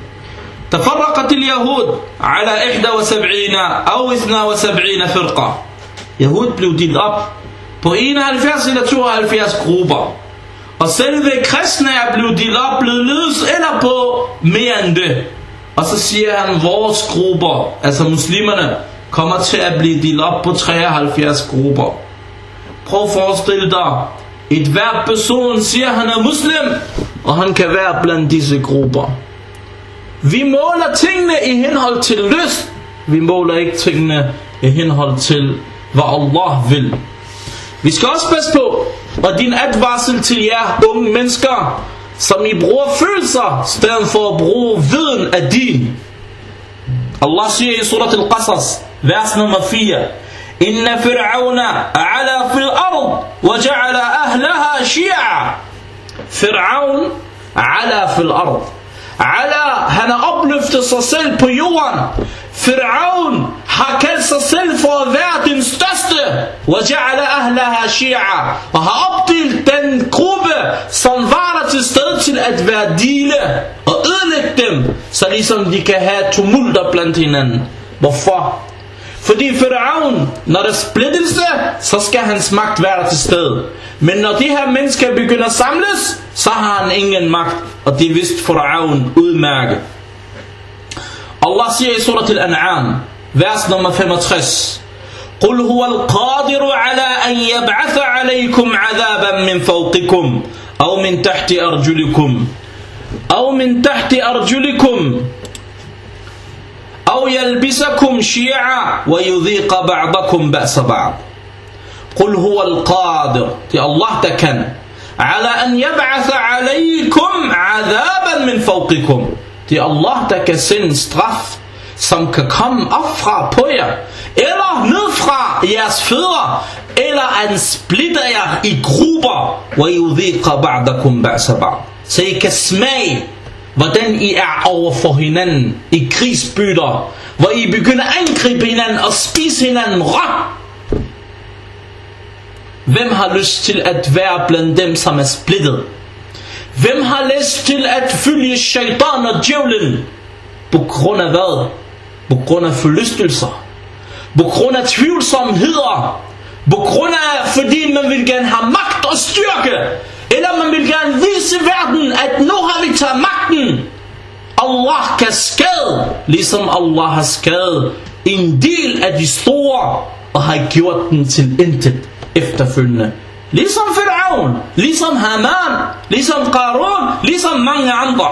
تفرقت اليهود على 71 أو 72 فرقة. Jehud blev delt op på 71 eller 72 grupper. Og selve kristne er blevet delt op, blevet ledes eller på mere end det. Og så siger han, vores grupper, altså muslimerne, kommer til at blive delt op på 73 grupper. Prøv at forestille dig, et hver person siger, han er muslim, og han kan være blandt disse grupper. Vi måler tingene i henhold til lyst. Vi måler ikke tingene i henhold til, hvad Allah vil. Vi skal også passe på, og din advarsel til jer unge mennesker, som I bruger følelser, stedet for at bruge viden af din. Allah siger i surat al-Qasas, vers nummer 4, Inna fir'auna ala fil ard, wa ja'ala ahlaha shi'a. Fir'aun ala fil ard. Ala, han har opløftet sig selv på jorden. Fir'aun har kaldt sig selv for at være den største. وَجَعَلَ أَهْلَهَا شِيَعًا. Og har opdelt den gruppe, som var der til sted til at være dele og ødelægge dem, så ligesom de kan have tumulter blandt hinanden. Hvorfor? Fordi Fir'aun, når der er splittelse, så skal hans magt være der til stede. Men når de her mennesker begynder at samles, så har han ingen magt. Og det vidste Fir'aun udmærket. Allah siger i surat al-An'am, vers nummer 65, قُلْ هُوَ الْقَادِرُ عَلَىٰ أَنْ يَبْعَثَ عَلَيْكُمْ عَذَابًا مِّن فَوْقِكُمْ أَوْ مِنْ تَحْتِ أَرْجُلِكُمْ أَوْ يَلْبِسَكُمْ شِيَعًا وَيُذِيقَ بَعْضَكُمْ بَأْسَ بَعْضٍ. قُلْ هُوَ الْقَادِرُ, det er Allah, der kan, عَلَىٰ أَنْ يَبْعَثَ عَلَيْكُمْ عَذَابًا مِّن فَوْقِكُمْ. Det er Allah, der kan sende straf, som kan komme op fra på jer, eller ned fra jeres fødder, eller at splitte jer i grupper, وَيُذِيقَ بَعْضَكُمْ بَأْسَ بَعْضٍ. Så I kan smage, hvordan I er over for hinanden i krigsbytter, hvor I begynder at angribe hinanden og spise hinanden råt. Hvem har lyst til at være blandt dem, som er splittet? Hvem har lyst til at følge shaitan og djævlen? På grund af hvad? På grund af forlystelser. På grund af tvivlsomheder. På grund af, fordi man vil gerne have magt og styrke. Eller man vil gerne vise verden, at nu har vi taget magten. Allah kan skade, ligesom Allah har skadet en del af de store, og har gjort den til intet efterfølgende. Ligesom Fir'aun, ligesom Haman, ligesom Qarun, ligesom mange andre.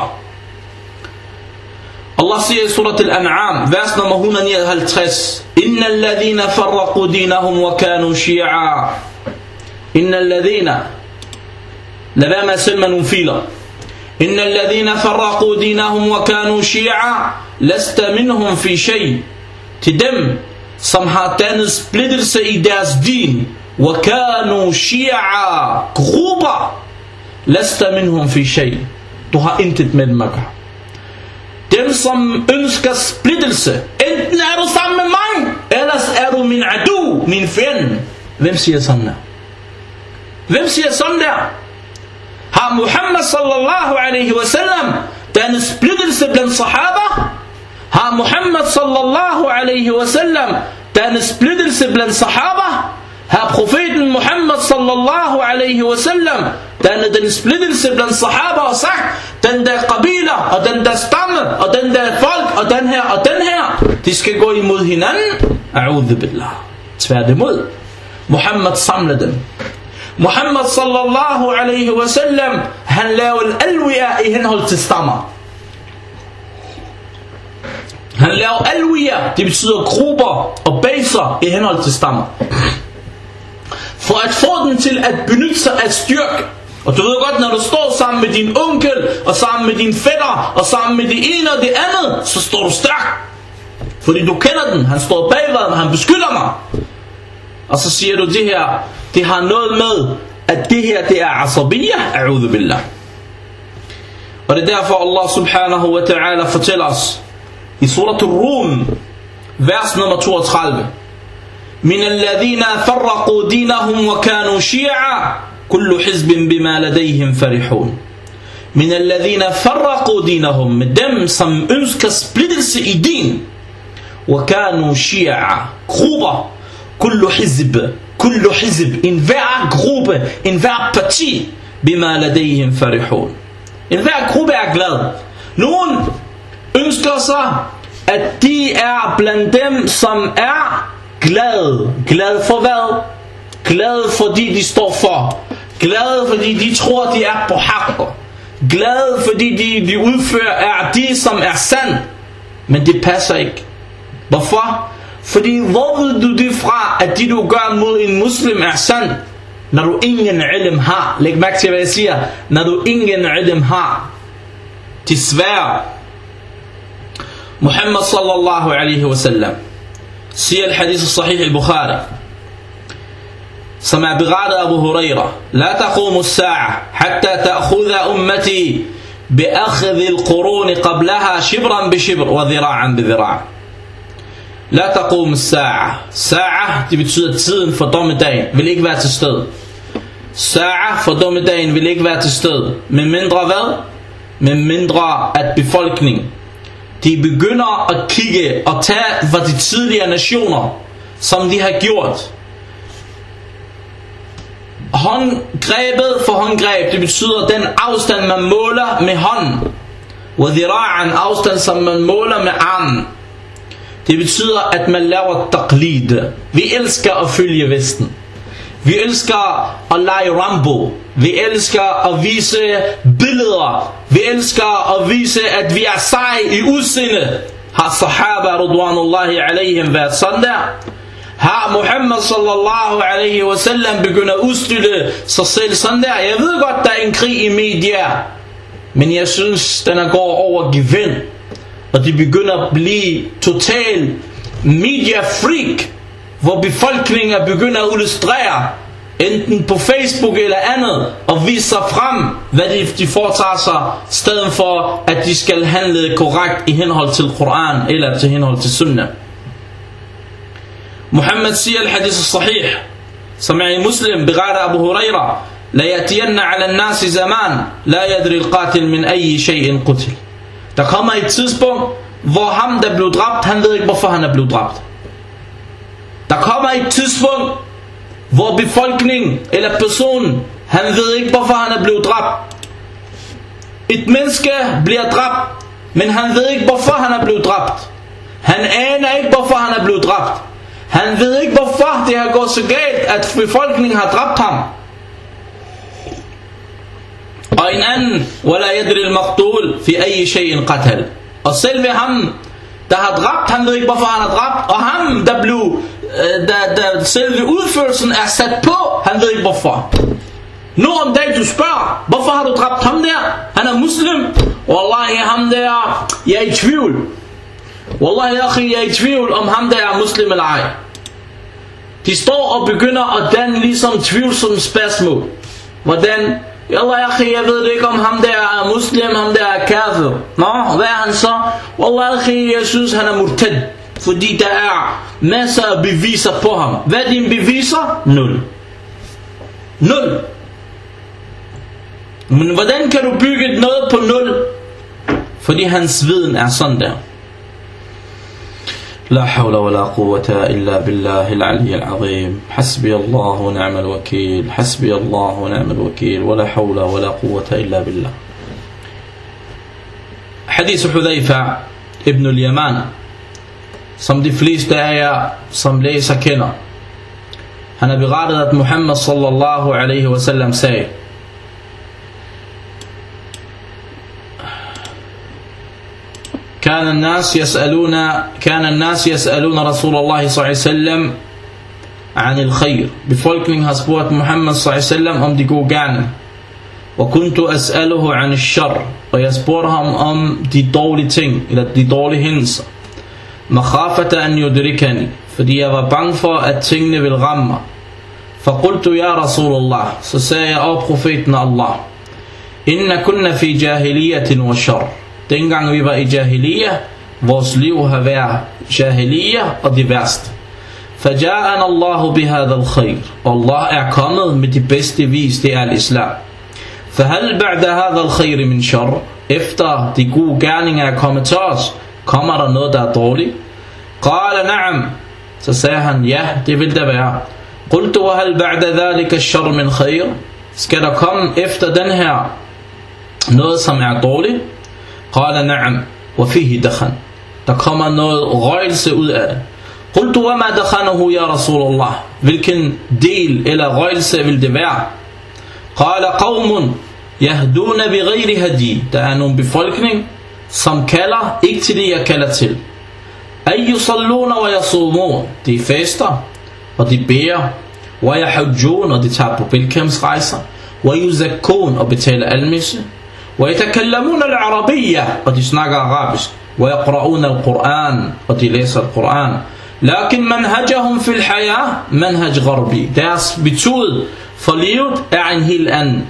Allah siger i surat al-An'am, vers nummer 159, Inna alladhina farraqu dinahum wa kanu shi'a. Inna alladhina, lad være med at sende mig nogle filer. Inna alladhina farraqu dinahum wa kanu shi'a, lasta minhum fi shay. Til dem, som har dannet splittelse i deres din, وَكَانُوا شِيَعًا, grupper, lasta minhum fi shay, du har intet med dem at gøre. Dem som ønsker splittelse, enten er du sammen med mig, ellers er du min adu, min fjende. Hvem siger sådan der? Hvem siger sådan der? Har Muhammad sallallahu alaihi wasallam dannet splittelse blandt sahaba? Har Muhammad sallallahu alaihi wasallam dannet splittelse blandt sahaba? Har profeten Muhammad sallallahu alaihi wasallam dannet den splittelse blandt sahaba og sagt, den der qabiler, og den der stamme, og den der folk, og den her, de skal gå imod hinanden? A'udhu billah. Tværtimod. Muhammad samler dem. Muhammad sallallahu alaihi wasallam, han lavede alwiya i henhold til stammer. Han lavede alwiya, det betyder grupper og baser i henhold til stammer. For at få den til at benytte sig af styrke. Og du ved godt, når du står sammen med din onkel, og sammen med din fætter, og sammen med det ene og det andet, så står du stærk. Fordi du kender den, han står bagved mig, han beskytter mig. Og så siger du det her, Det har noget med, at det her, det er asabiyah, a'udhu billah. Og det er derfor, Allah subhanahu wa ta'ala fortæller os, i surat al-Rum, vers nummer 32, من الذين فرقوا دينهم وكانوا شيعا كل حزب بما لديهم فرحون. من الذين فرقوا دينهم, med dem som ønsker splittelse i din, وكانوا شيعا, grupper, كل حزب, en hver gruppe, en hver parti, بما لديهم فرحون. En hver gruppe er glad. Nogen ønsker sig, at de er blandt dem, som er glad. Glad for hvad? Glad fordi de står for. Glad fordi de tror, de er på hak. Glad fordi de udfører er de, som er sand. Men det passer ikke. Hvorfor? Fordi hvor ved du det fra, at de du gør mod en muslim er sand, når du ingen ilm har? Læg mærke til hvad jeg siger. Når du ingen ilm har. Desværre, Muhammad sallallahu alaihi wasallam siger al-hadith al-sahih al-Bukhari, som er berettet af Abu Huraira: La taqumu as-sa'a hatta ta'khudha ummati bi akhdhi al-qurun qablaha shibran bi shibr wa dhira'an bi dhira'. La taqumu as-sa'a. Sa'a, det betyder tiden for dommedagen vil ikke være til stede. Sa'a for dommedagen vil ikke være til stede. Med mindre hvad? Med mindre at befolkningen, de begynder at kigge og tage fra de tidligere nationer, som de har gjort. Håndgrebet for håndgreb, det betyder den afstand man måler med hånden. Og dhira'an, afstand som man måler med armen. Det betyder at man laver taqlid. Vi elsker at følge Vesten. Vi elsker at lege Rambo. Vi elsker at vise billeder. Vi elsker at vise at vi er seje i udseende. Har sahaba radwanullahi alaihim været sådan der? Har Muhammad sallallahu alaihi wasallam begyndt at udstille sig selv sådan der? Jeg ved godt der er en krig i media, men jeg synes den er går over gevind. Og de begynder at blive total media freak, hvor befolkningen begynder at illustrere enten på Facebook eller andet og vise sig frem, hvad de foretager sig, stedet for at de skal handle korrekt i henhold til Koran eller til henhold til Sunnah. Muhammad siger al-hadith al-sahih, som er i Muslim, berettet af Abu Huraira: La yatiyanna ala an-nasi zaman la yadri al-qatil min ayyi shay'in qutil. Der kommer et tidspunkt, hvor ham der blev dræbt, han ved ikke hvorfor han er blevet dræbt. Der kommer et tidspunkt, hvor befolkningen eller personen, han ved ikke hvorfor han er blevet dræbt. Et menneske bliver dræbt, men han ved ikke hvorfor han er blevet dræbt. Han aner ikke hvorfor han er blevet dræbt. Han ved ikke hvorfor det har gået så galt, at befolkningen har dræbt ham. Og en anden, وَلَا يَدْرِ الْمَقْتُولِ فِي أَيِّ شَيْءٍ قَتَلْ. Og selve ham der har dræbt, han ved ikke hvorfor han har dræbt. Og ham der blev der selve udførelsen er sat på, han ved ikke hvorfor. Nu om dagen du spørger, hvorfor har du dræbt ham der? Han er muslim. Wallahi ham der, jeg er i tvivl. Wallahi akhi, jeg er i tvivl om ham der er muslim eller ej. De står og begynder at danne ligesom tvivlsomme spørgsmål. Hvordan? Wallah akhi, jeg ved ikke om ham der er muslim, ham der er kafir. Nå, hvad er han så? Wallah akhi, jeg synes han er murtad, fordi der er masser af beviser på ham. Hvad er dine beviser? 0. Men hvordan kan du bygge noget på 0? Fordi hans viden er sådan der. لا حول ولا قوة إلا بالله العلي العظيم حسبي الله ونعم الوكيل حسبي الله ونعم الوكيل ولا حول ولا قوة إلا بالله. Hadith Hudhaifa ibn al-Yaman, som de fleste af jer som læser kender. Han har berettet at Muhammad sallallahu alaihi wasallam sagde: كان الناس يسألون رسول الله صلى الله عليه وسلم عن الخير. Befolkningen har spurgt Muhammad صلى الله عليه وسلم om de gode gerninger. وكنت أسأله عن الشر. Og jeg spurgte ham om de dårlige ting, eller de dårlige hændelser. مخافة أن يدركني. Fordi jeg var bange for at tingene ville ramme mig. فقلت يا رسول الله, så sagde jeg, åh profeten Allah, inna kunna fi jahiliyatin wa shar. Dengang vi var i jahiliya, vores liv har været jahiliya og det værste. Faja'ana Allahu bihadha al-khayr. Allah er kommet med det bedste vis, det er al-Islam. Fahal ba'da hadha al-khayr min shar. Efter de gode gerninger er kommet til os, kommer der noget, der er dårligt? Qala na'am. Så sagde han, ja, det vil der være. Qultu wa hal ba'da dhalika ash-shar min khayr. Skal der komme efter den her noget, som er dårligt? Qala na'am. Wa fihi dakhan. Der kommer noget røgelse ud af det. Qultu wa ma dakhanuhu ya Rasulullah. Hvilken del eller røgelse vil det være? Qala qawmun yahduna bi ghayri hadi. Der er nogle befolkning, som kalder ikke til det, jeg kalder til. Ay yusalluna wa yasumun. De faster, og de beder. Wa yahujjun, og de tager på pilgrimsrejser. Wa yuzakkun, og betaler almisse. Wa yatakallamuna al-arabiyya, og de snakker arabisk. Wa yaqra'una al-Qur'an, og de læser al-Qur'an. Lakin manhajahum fil hayah manhaj gharbi. Deres metode for livet er en helt anden.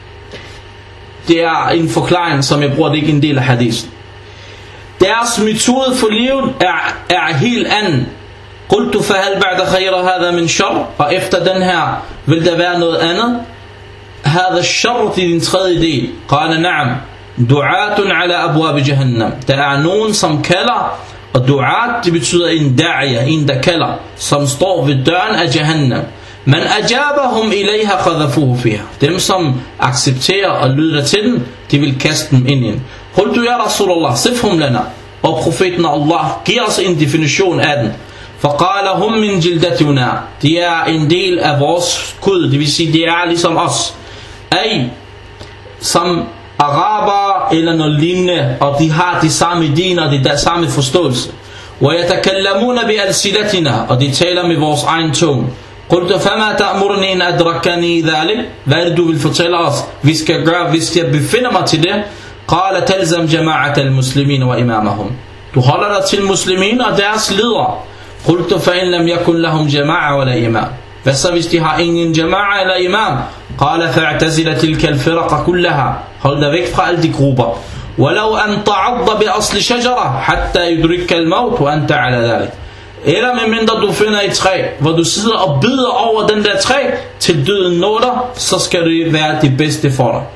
Det er en forklaring, som jeg bruger, det ikke en del af hadisen. Deres metode for livet er helt anden. Qultu fahal ba'da khayra hadha min shar. Og efter den her vil der være noget andet. Hadha shar til den tredje del. Qala na'am. Du'atun ala abwab jahannam. Der er nogen, som kalder. Og du'at, det betyder en da'ya, en der kalder, som står ved døren af Jahannam. Man ajabahum ilayha qadhafuhu fiha. Dem som accepterer og lytter til den, de vil kaste dem ind i den. Qultu ya Rasulullah, sifhum lana. Og profeten Allah giver os en definition af den. Faqala hum min jildatuna. De er en del af vores kød, det vil sige, de er ligesom os. Ay, som araber eller noget lignende, og de har de samme idéer og de samme forståelse. وَيَتَكَلَّمُونَ بِأَلْسِلَتِنَا. Og de taler med vores egen tunge. قُلْتُ فَمَا تَأْمُرْنِي إِنْ أَدْرَكَنِي ذَلِكَ. Hvad er det, du vil fortælle os, vi skal gøre, hvis jeg befinder mig til det? قَالَ تَلْزَمْ جَمَاعَةَ الْمُسْلِمِينَ وَإِمَامَهُمْ. Du holder dig til muslimin og deres ledere. قُلْتُ فَإِنْ لَمْ يَكُنْ لَهُمْ جَمَاعَةً وَلَا إِمَامٍ. Hvad så, hvis de har ingen jama'a eller imam? قَالَ فَاعْتَزِلَ تِلْكَ الْفِرَقَ كُلَّهَا. Hold dig væk fra alle de grupper. وَلَوْ أَنْ تَعَضَّ بِأَصْلِ شَجَرَةٍ حَتَّى يُدْرِكَ الْمَوْتُ وَأَنْتَ عَلَى ذَلِكَ. Eller medmindre du finder et træ, hvor du sidder og bider over den der træ, til døden når dig, så skal det være det bedste for dig.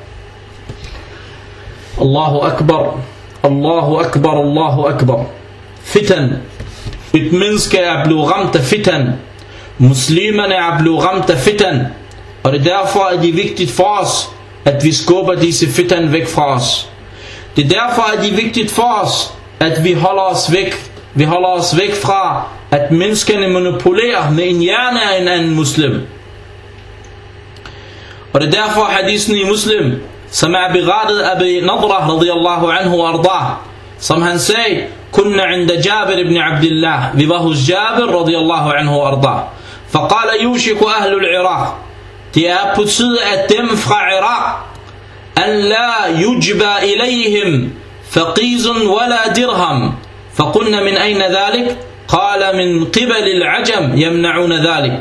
Allahu Akbar, Allahu Akbar, Allahu Akbar. Fitan. Et menneske er blevet ramt af fitan. Muslimerne er blevet ramt af fitan. Og det er derfor, at det er vigtigt for os, at vi skubber disse fitan væk fra os. Det er derfor, at det er vigtigt for os, at vi holder os væk. Vi holder os væk fra, at menneskene manipulerer med en hjerne af en anden muslim. Og det er derfor, hadisen i Muslim, som er berettet af Abi Nadra radiyallahu anhu og ardah, som han sagde, kunna inda Jabir ibn Abdullah. Vi var hos Jabir radiyallahu anhu og ardah. Faqala yushiku ahlul Iraq. Det er på tide af dem fra Irak, an la yujba ilayhim faqizun wala dirham. فقلنا من أين ذلك؟ قال من قبل العجم يمنعون ذلك.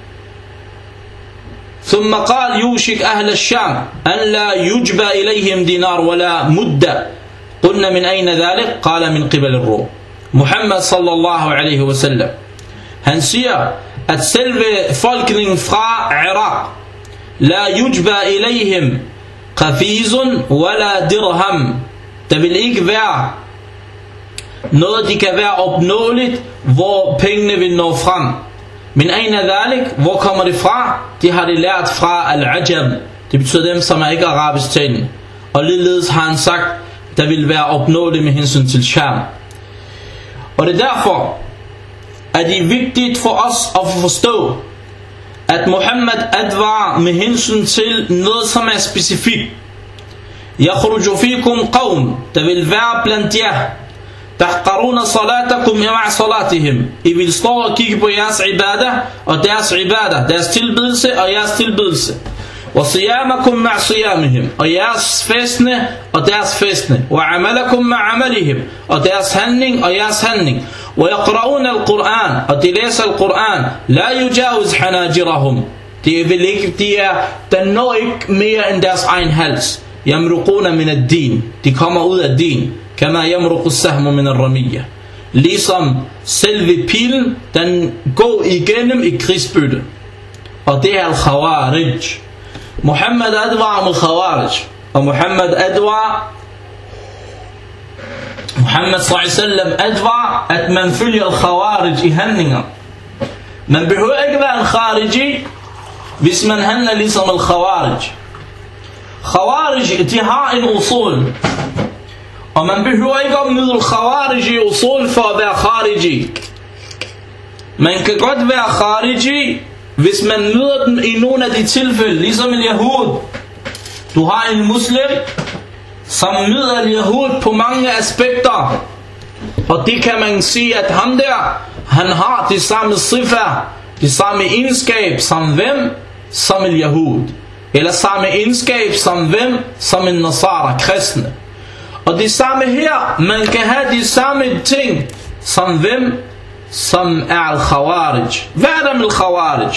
ثم قال يوشك أهل الشام أن لا يجبى إليهم دينار ولا مدة. قلنا من أين ذلك؟ قال من قبل الروم. Muhammad sallallahu alaihi wasallam, han siger, at selve folkeningen fra Irak, la yujba ilayhim qafizun wala dirham. Der vil ikke være noget, de kan være opnåeligt, hvor pengene vil nå frem. Men aina dhalik, hvor kommer det fra? De har det lært fra al-ajam. Det betyder dem, som er ikke arabisk talende. Og ligeledes har han sagt, der vil være opnåeligt med hensyn til Sham. Og det er derfor, at det er vigtigt for os at forstå, at Muhammad advarer med hensyn til noget, som er specifikt. Yakhruju fikum qawm. Der vil være blandt jer, tahqaruna salatakum ma'a salatihim. I vil stå og kigge på jeres ibadah og deres ibadah, deres tilbedelse og jeres tilbedelse. Wa siyamakum ma'a siyamihim. Og jeres festne og deres festne. Wa amalakum ma'a amalihim. Og deres handling og jeres handling. Wa yaqra'una al-Qur'an. Og de læser al-Qur'an. La yujawiz hanajirahum. Der når ikke mere end deres egen hals. Yamruquna min ad-din. De kommer ud af din. Kama yamruqu sahmu min al-ramiyya. Ligesom selve pilen, den går igennem i krigsbytte. Og det er al-Khawarij. Muhammad advar mod Khawarij. Og Muhammad sallallahu advar, at man følger al-Khawarij i handlinger. Man behøver ikke være en khariji, hvis man handler ligesom al-Khawarij. Khawarij, de har en usul. Og man behøver ikke at møde al-Khawarij i usul for at være khariji. Man kan godt være khariji, hvis man møder dem i nogle af de tilfælde, ligesom en Yahud. Du har en muslim, som møder en Yahud på mange aspekter. Og det kan man sige, at ham der, han har det samme sifa, det samme egenskab som hvem? Som en Yahud. Eller samme egenskab som hvem? Som en Nasara, kristne. Og det samme her, man kan have de samme ting som hvem? Som er al-Khawarij. Hvad er der med al-Khawarij?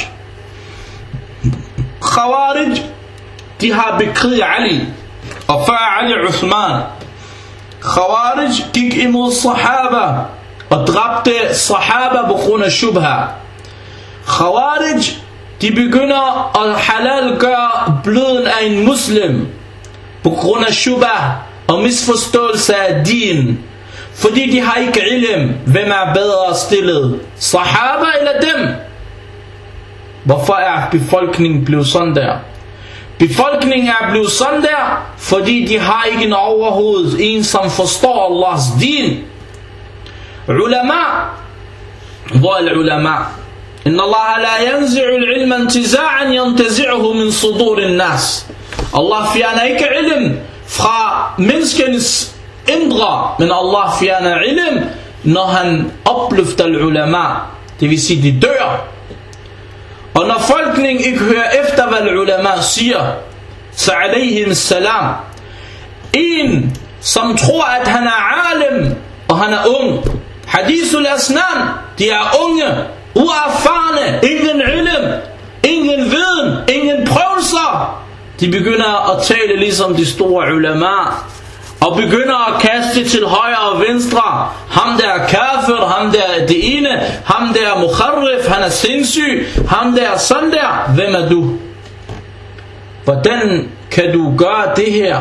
Khawarij, de har bekriget Ali, og før Ali Uthman. Khawarij gik imod sahaba, og dræbte sahaba på grund af shubha. Khawarij, de begynder at halalgøre bløden af en muslim, på grund af shubha og misforståelse af din. Fordi de har ikke ilm, hvem er bedre stillet, sahaba eller dem? Hvorfor er befolkningen blevet sådan der? Befolkningen er blevet sådan der, fordi de har ikke en overhoved, en som forstår Allahs din. Ulama, hvor er ulama? Inna Allah la yanzi'u al-ilma intiza'an yantazi'uhu min sudur an-nas. Allah fjerner ikke ilm fra menneskenes indre, men Allah fjerner ilm, når han opløfter ulama. Det vil sige, de dør. Og når folkeningen ikke hører efter, hvad ulama siger, så alayhim salam. En, som tror, at han er alim, og han er ung. Hadithul asnan, de er unge, uerfarne, ingen ilm, ingen viden, ingen prøvelser. De begynder at tale ligesom de store ulama, og begynder at kaste til højre og venstre. Ham der er kafir, ham der er det ene, ham der er mukharrif, han er sindssyg, ham der er sådan der. Hvem er du? Hvordan kan du gøre det her?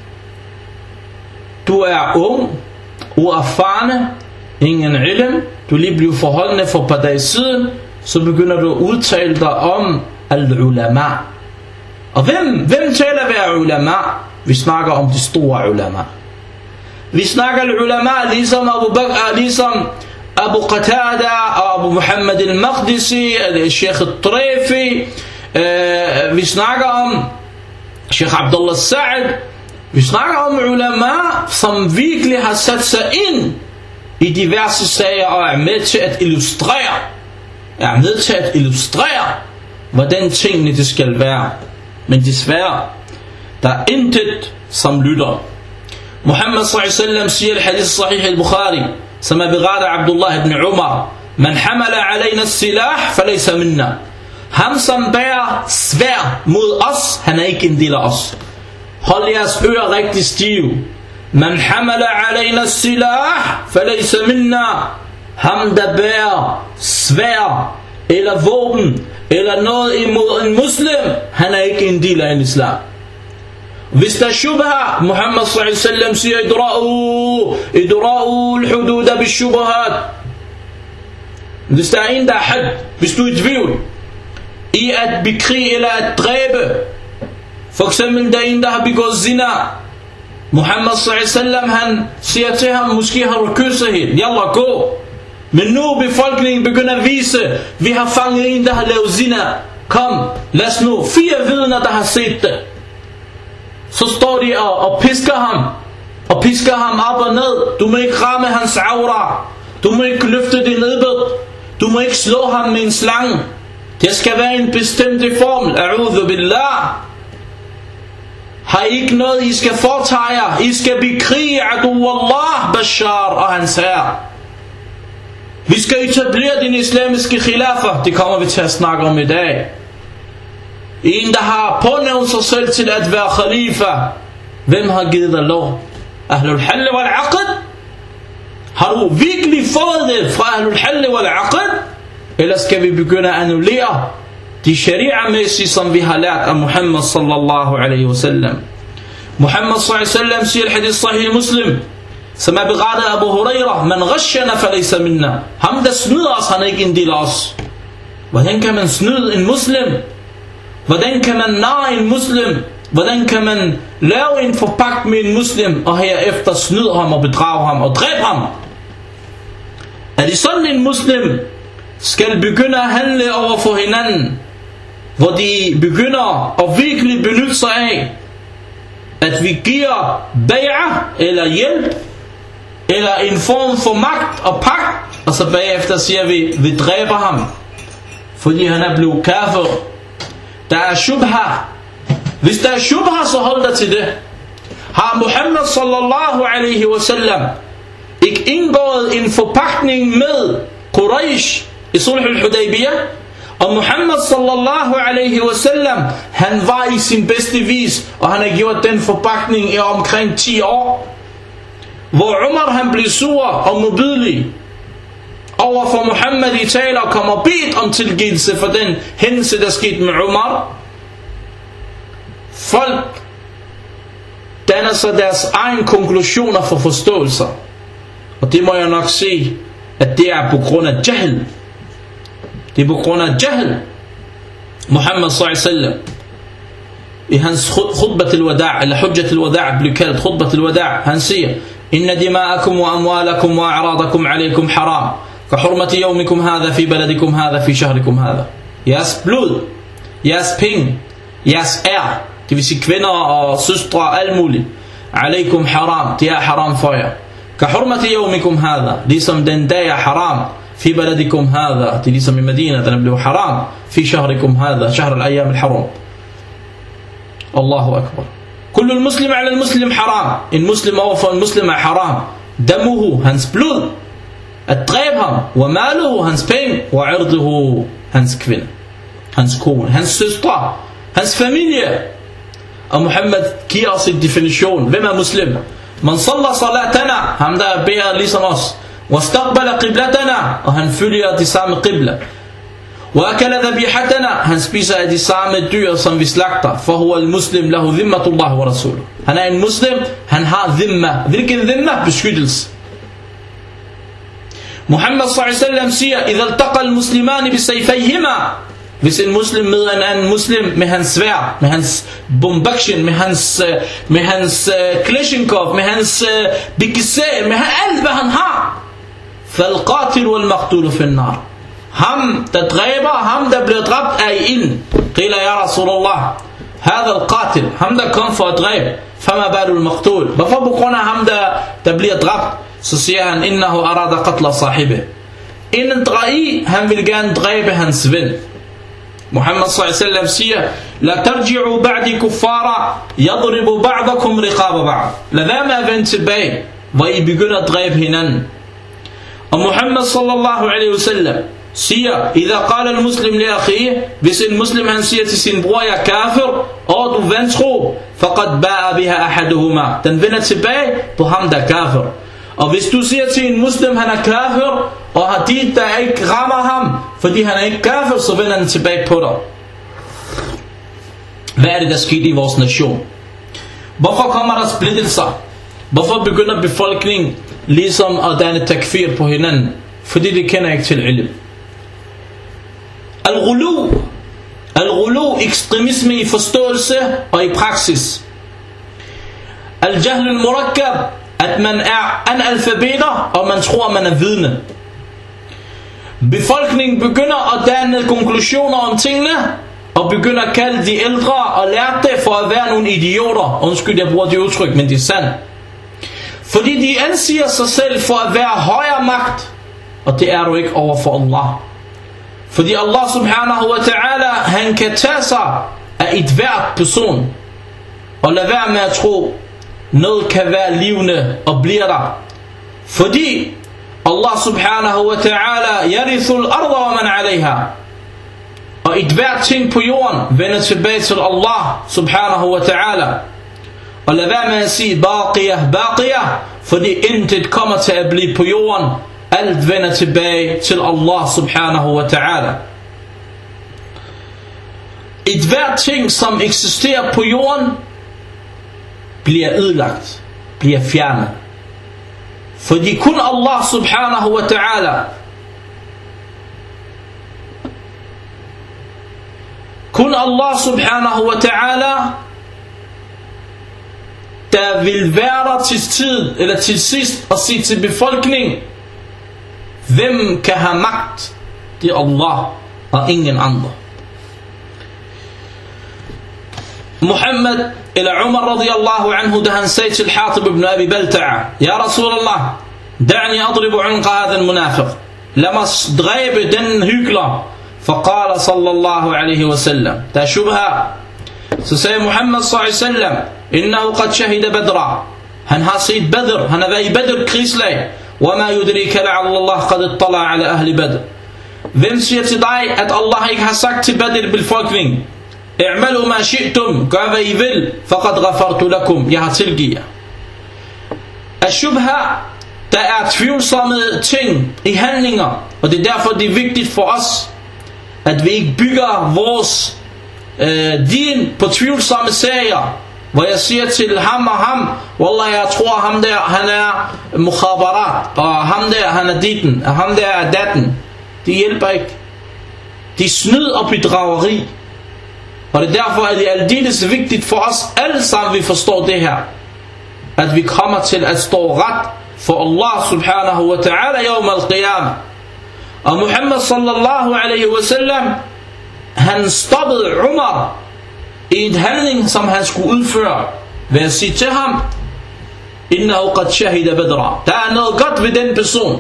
Du er ung, uerfarne, ingen ilm, du lige blev forholdende for et par dage siden, så begynder du at udtale dig om al-ulama. Og hvem taler ved ulama? Vi snakker om de store ulama. Vi snakker ulama ligesom Abu Qatada, Abu Muhammad al-Maqdisi, Sheikh al-Trayfi. Vi snakker om Sheikh Abdullah Sa'id. Vi snakker om ulama, som virkelig har sat sig ind i diverse sager og er med til at illustrere, hvordan tingene det skal være. Men desværre, der er intet som lytter. Muhammad sallallahu alaihi wasallam siger i hadith sahih al-Bukhari, som er berettet af Abdullah ibn Umar: Man hamala alayna as-silah falaysa minna. Ham som bærer sværd mod os, han er ikke en del af os. Hold jeres ører rigtig stive. Man hamala alayna as-silah falaysa minna. Ham der bærer sværd eller våben eller noget imod en muslim, han er ikke en del af en islam. Hvis der er shubha, Muhammad sallallahu alaihi wasallam siger, idra'u al-hudud bil-shubahat. Hvis der er en der er had, hvis du er i tvivl i at bekrige eller at dræbe, for eksempel der er en der har begået zina, Muhammad sallallahu alaihi wasallam han siger til ham, måske har du kysset hende, yalla gå. Men nu befolkningen begynder at vise, vi har fanget en der har lavet zina, kom, lad os nu, 4 vidner der har set det. Så står de og pisker ham op og ned. Du må ikke ramme hans aura, du må ikke løfte det nedbød, du må ikke slå ham med en slange. Det skal være en bestemt form. A'udhu billah. Har I ikke noget I skal foretage jer? I skal bekrige adu Allah Bashar og hans herre. Vi skal etablere den islamiske khilafa. Det kommer vi til at snakke om i dag. En, der har pånævnt sig selv til at være khalifa. Hvem har givet dig lov? Ahlul Hal wal Aqd? Har du virkelig fået det fra Ahlul Hal wal Aqd? Eller skal vi begynde at annullere de sharia-mæssige, som vi har lært af Muhammad sallallahu alaihi wasallam? Muhammad sallallahu alaihi wasallam siger i hadith sahih Muslim, som er berettet af Abu Hurairah: Man ghashana falaysa minna. Ham der snyder os, han er ikke en del af os. Hvordan kan man snyde en muslim? Hvordan kan man narre en muslim? Hvordan kan man lave en forpagt med en muslim og herefter snyde ham og bedrage ham og dræbe ham? Er det sådan en muslim skal begynde at handle over for hinanden, hvor de begynder at virkelig benytte sig af, at vi giver bay'ah eller hjælp eller en form for magt og pagt, og så bagefter siger vi dræber ham, fordi han er blevet kafir. Der er shubha. Hvis der er shubha, så hold dig til det. Har Muhammad sallallahu alaihi wasallam ikke indgået en forpagtning med Quraysh i Sulh al-Hudaybiyah? Og Muhammad sallallahu alaihi wasallam, han var i sin bedste vis, og han har gjort den forpagtning i omkring 10 år, hvor Umar han blev sur og modbydelig over for Muhammad i taler og kom og bedt om tilgivelse for den hændelse, der skete med Umar. Folk danner sig deres egen konklusioner for forståelser, og det må jeg nok sige, at det er på grund af jahl. Det er på grund af jahl. Muhammad sallallahu alaihi wasallam i hans khutbah al-wada' eller hujjat al-wada' blev kaldt khutbah al-wada', han siger: Inna dima'akum wa amwalakum wa a'radakum alaykum haram ka hurmati yawmikum hadha fi baladikum hadha fi shahrikum hadha. Jeres blod, jeres penge, jeres ære, det vil sige kvinder og søstre og alt muligt, alaykum haram, det er haram for jer. Ka hurmati yawmikum hadha, ligesom den dag er haram, fi baladikum hadha, det er ligesom i Medina, den blev haram, fi shahrikum hadha, shahr al-ayyam al-haram. Allahu akbar. Kullu al-muslim ala al-muslim haram. En muslim overfor en muslim er haram. Damuhu, hans blod, at dræbe ham, wa maluhu, hans penge, wa irduhu, hans kvinde, hans kone, hans søstre, hans familie. Og Muhammad giver os en definition. Hvem er muslim? Man salla salatana, ham der beder ligesom os, wa staqbala qiblatana, og han følger de samme qibla, wa akala dhabihatana, han spiser af de samme dyr som vi slagter, for huwa al-muslim lahu dhimmatullah wa rasuluh. Han er en muslim, han har dhimma. Hvilken dhimma? Beskyttelse. Muhammad sallallahu alaihi wasallam siger: idha altaqa al-muslimani bisayfayhima, hvis en muslim møder en anden muslim med hans sværd, med hans bombakshin, med hans kleshnkov, med hans bikisæl, med alt hvad han har, fal-qatil wal-maqtul fi an-nar. Ham der dræber, ham der bliver dræbt er i ilden. Qila ya Rasulullah, hadha al-qatil, ham der kom for at dræbe, fama balu al-maqtul, hvorfor på grund af ham der bliver dræbt? Så siger han: innahu arada qatla sahibi, inden dræi, han vil gerne dræbe hans ven. Muhammad sallallahu alaihi wasallam siger: la tarji'u ba'di kuffara yadribu ba'dakum riqaba ba'd. Lad være med at vende tilbage, hvor I begynder at dræbe hinanden. Og Muhammad sallallahu alaihi wasallam siger: idha qala al-muslim li akhihi, hvis en muslim han siger til sin bror, jeg er kafir, og du vantro, faqad ba'a biha ahaduhuma, den vender tilbage på ham der er kafir. Og hvis du siger til en muslim, han er kafir, og hadith der ikke rammer ham, fordi han er ikke kafir, så vender han tilbage på dig. Hvad er det der skete i vores nation? Hvorfor kommer der splittelser? Hvorfor begynder befolkningen ligesom at danne takfir på hinanden? Fordi de kender ikke til ilm. Al-ghulu, ekstremisme i forståelse og i praksis. Al-jahl al-murakkab, at man er analfabeter, og man tror, man er vidne. Befolkningen begynder at danne konklusioner om tingene, og begynder at kalde de ældre og lærte for at være nogle idioter. Undskyld, jeg bruger det udtryk, men det er sandt. Fordi de anser sig selv for at være højere magt, og det er du ikke over for Allah. Fordi Allah subhanahu wa ta'ala, han kan tage sig af et hvert person, og lad være med at tro, noget kan være levende og bliver der. Fordi Allah subhanahu wa ta'ala yarithul arda wa man alayha. Og et hvert ting på jorden vender tilbage til Allah subhanahu wa ta'ala. Og lad være med at sige baqiyah, baqiyah, fordi intet kommer til at blive på jorden. Alt vender tilbage til Allah subhanahu wa ta'ala. Et hvert ting som eksisterer på jorden bliver ødelagt, bliver fjernet. Fordi kun Allah subhanahu wa ta'ala subhanahu wa ta'ala der vil være der til tid eller til sidst og sige til befolkningen, hvem kan have magt? Det er Allah og ingen andre. Muhammad eller Umar radiyallahu anhu, da han sagde til Hatib ibn Abi Balta'a, ja Rasulallah, da'ni adribu unqa hadha al-munafiq, lad mig dræbe den hykler. فقال صلى الله عليه وسلم, der er shubha. Så sagde Muhammad sallallahu alaihi wasallam, innahu qad shahida badra, han har set Badr, han har været i Badr krigslag. وما يدريك لعل الله قد اطلع على أهل بدر. Hvem siger til dig at Allah ikke har sagt til Badr befolkning, i'malu ma shi'tum, gør hvad I vil, faqad ghafartu lakum, jeg har tilgivet jer. Ashubha, der er tvivlsomme ting i handlinger, og det er derfor det er vigtigt for os at vi ikke bygger vores din på tvivlsomme sager, hvor jeg siger til ham og ham, wallah jeg tror ham der han er mukhabarat, og ham der han er ditten, og ham der er datten. Det hjælper ikke. Det er snyd og bedrageri. Og det er derfor at det er aldeles vigtigt for os alle sammen vi forstår det her, at vi kommer til at stå ret for Allah subhanahu wa ta'ala yawm al-qiyamah. Og Muhammad sallallahu alaihi wasallam, han stoppede Umar i en handling som han skulle udføre ved at sige til ham, innahu qad shahida badra, der er noget godt ved den person.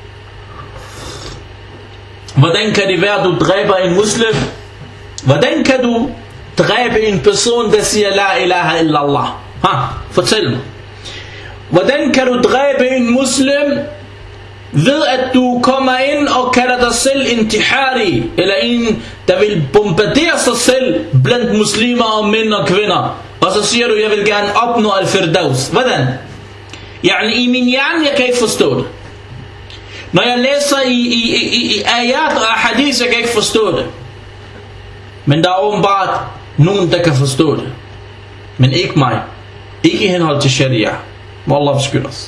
Hvordan kan det være at du dræber en muslim? Hvordan kan du dræbe en person der siger la ilaha illallah? Fortæl mig. Hvordan kan du dræbe en muslim ved at du kommer ind og kalder dig selv intihari, eller en der vil bombardere sig selv blandt muslimer og mænd og kvinder, og så siger du jeg vil gerne opnå al-firdaus? Hvordan? I min hjerne jeg kan ikke forstå det. Når jeg læser i ayat og hadith jeg kan ikke forstå det. Men der er åbenbart nogen der kan forstå det, men ikke mig, ikke i henhold til sharia. Må Allah beskytte os.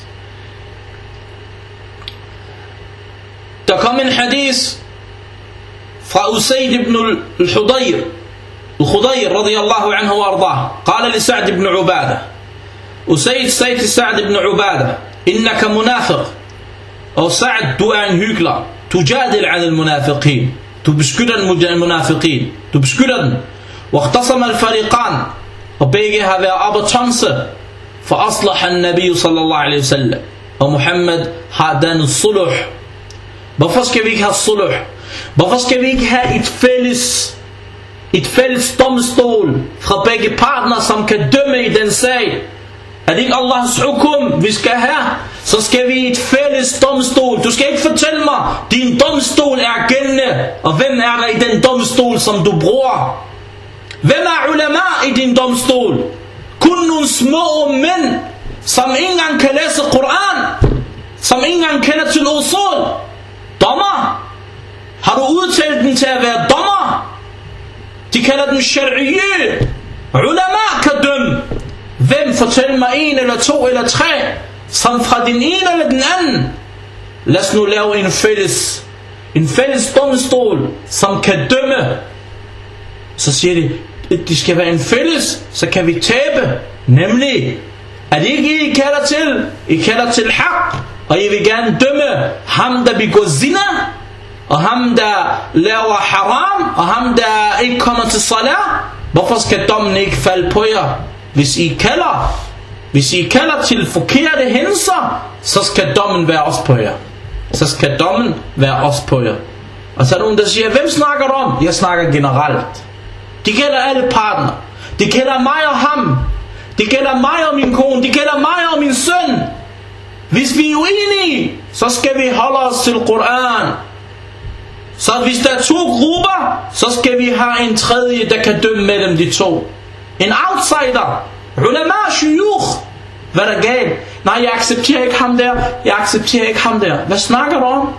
Der kom en hadith fra Usayd ibn al-Hudayr radiyallahu anhu wa ardah, قال لسعد ibn Ubadah, Usayd sagde til Sa'd ibn Ubadah, innaka munafiq, og Sa'd du er en hykler, tujadil an al-munafiqin, du beskytter den munafiqin, du beskytter den. واختصم الفريقان, og begge har været op og tonse, فأصلح النبي صلى الله عليه وسلم, og Muhammad har dannet sulh. Hvorfor skal vi ikke have sulh? Hvorfor skal vi ikke have et fælles domstol fra begge partner, som kan dømme i den sag? Er det ikke Allahs hukum vi skal have? Så skal vi et fælles domstol. Du skal ikke fortælle mig din domstol er gældende, og hvem er der i den domstol som du bruger? Hvem er ulama i din domstol? Kun nogle små mænd som ikke engang kan læse Koran, som ikke engang kender til usul. Dommer? Har du udtalt den til at være dommer? De kalder den shari'iyye. Ulama kan dømme. Hvem? Fortæl mig en eller to eller tre, som fra den ene eller den anden. Lad os nu lave en fælles domstol, som kan dømme. Så siger de, det skal være en fælles, så kan vi tabe. Nemlig, er det ikke I kalder til? I kalder til haq, og I vil gerne dømme ham der begår zina, og ham der laver haram, og ham der ikke kommer til salat. Hvorfor skal dommen ikke falde på jer? Hvis I kalder til forkerte hændelser, så skal dommen være også på jer. Så skal dommen være også på jer. Og så er der nogen der siger, hvem snakker du om? Jeg snakker generelt. Det gælder alle partner. Det gælder mig og ham. Det gælder mig og min kone. Det gælder mig og min søn. Hvis vi er uenige, så skal vi holde os til Koran. Så hvis der er 2 grupper, så skal vi have en tredje, der kan dømme mellem de 2. En outsider. Ulama, shuyukh. Hvad er der galt? Nej, jeg accepterer ikke ham der. Jeg accepterer ikke ham der. Hvad snakker du om?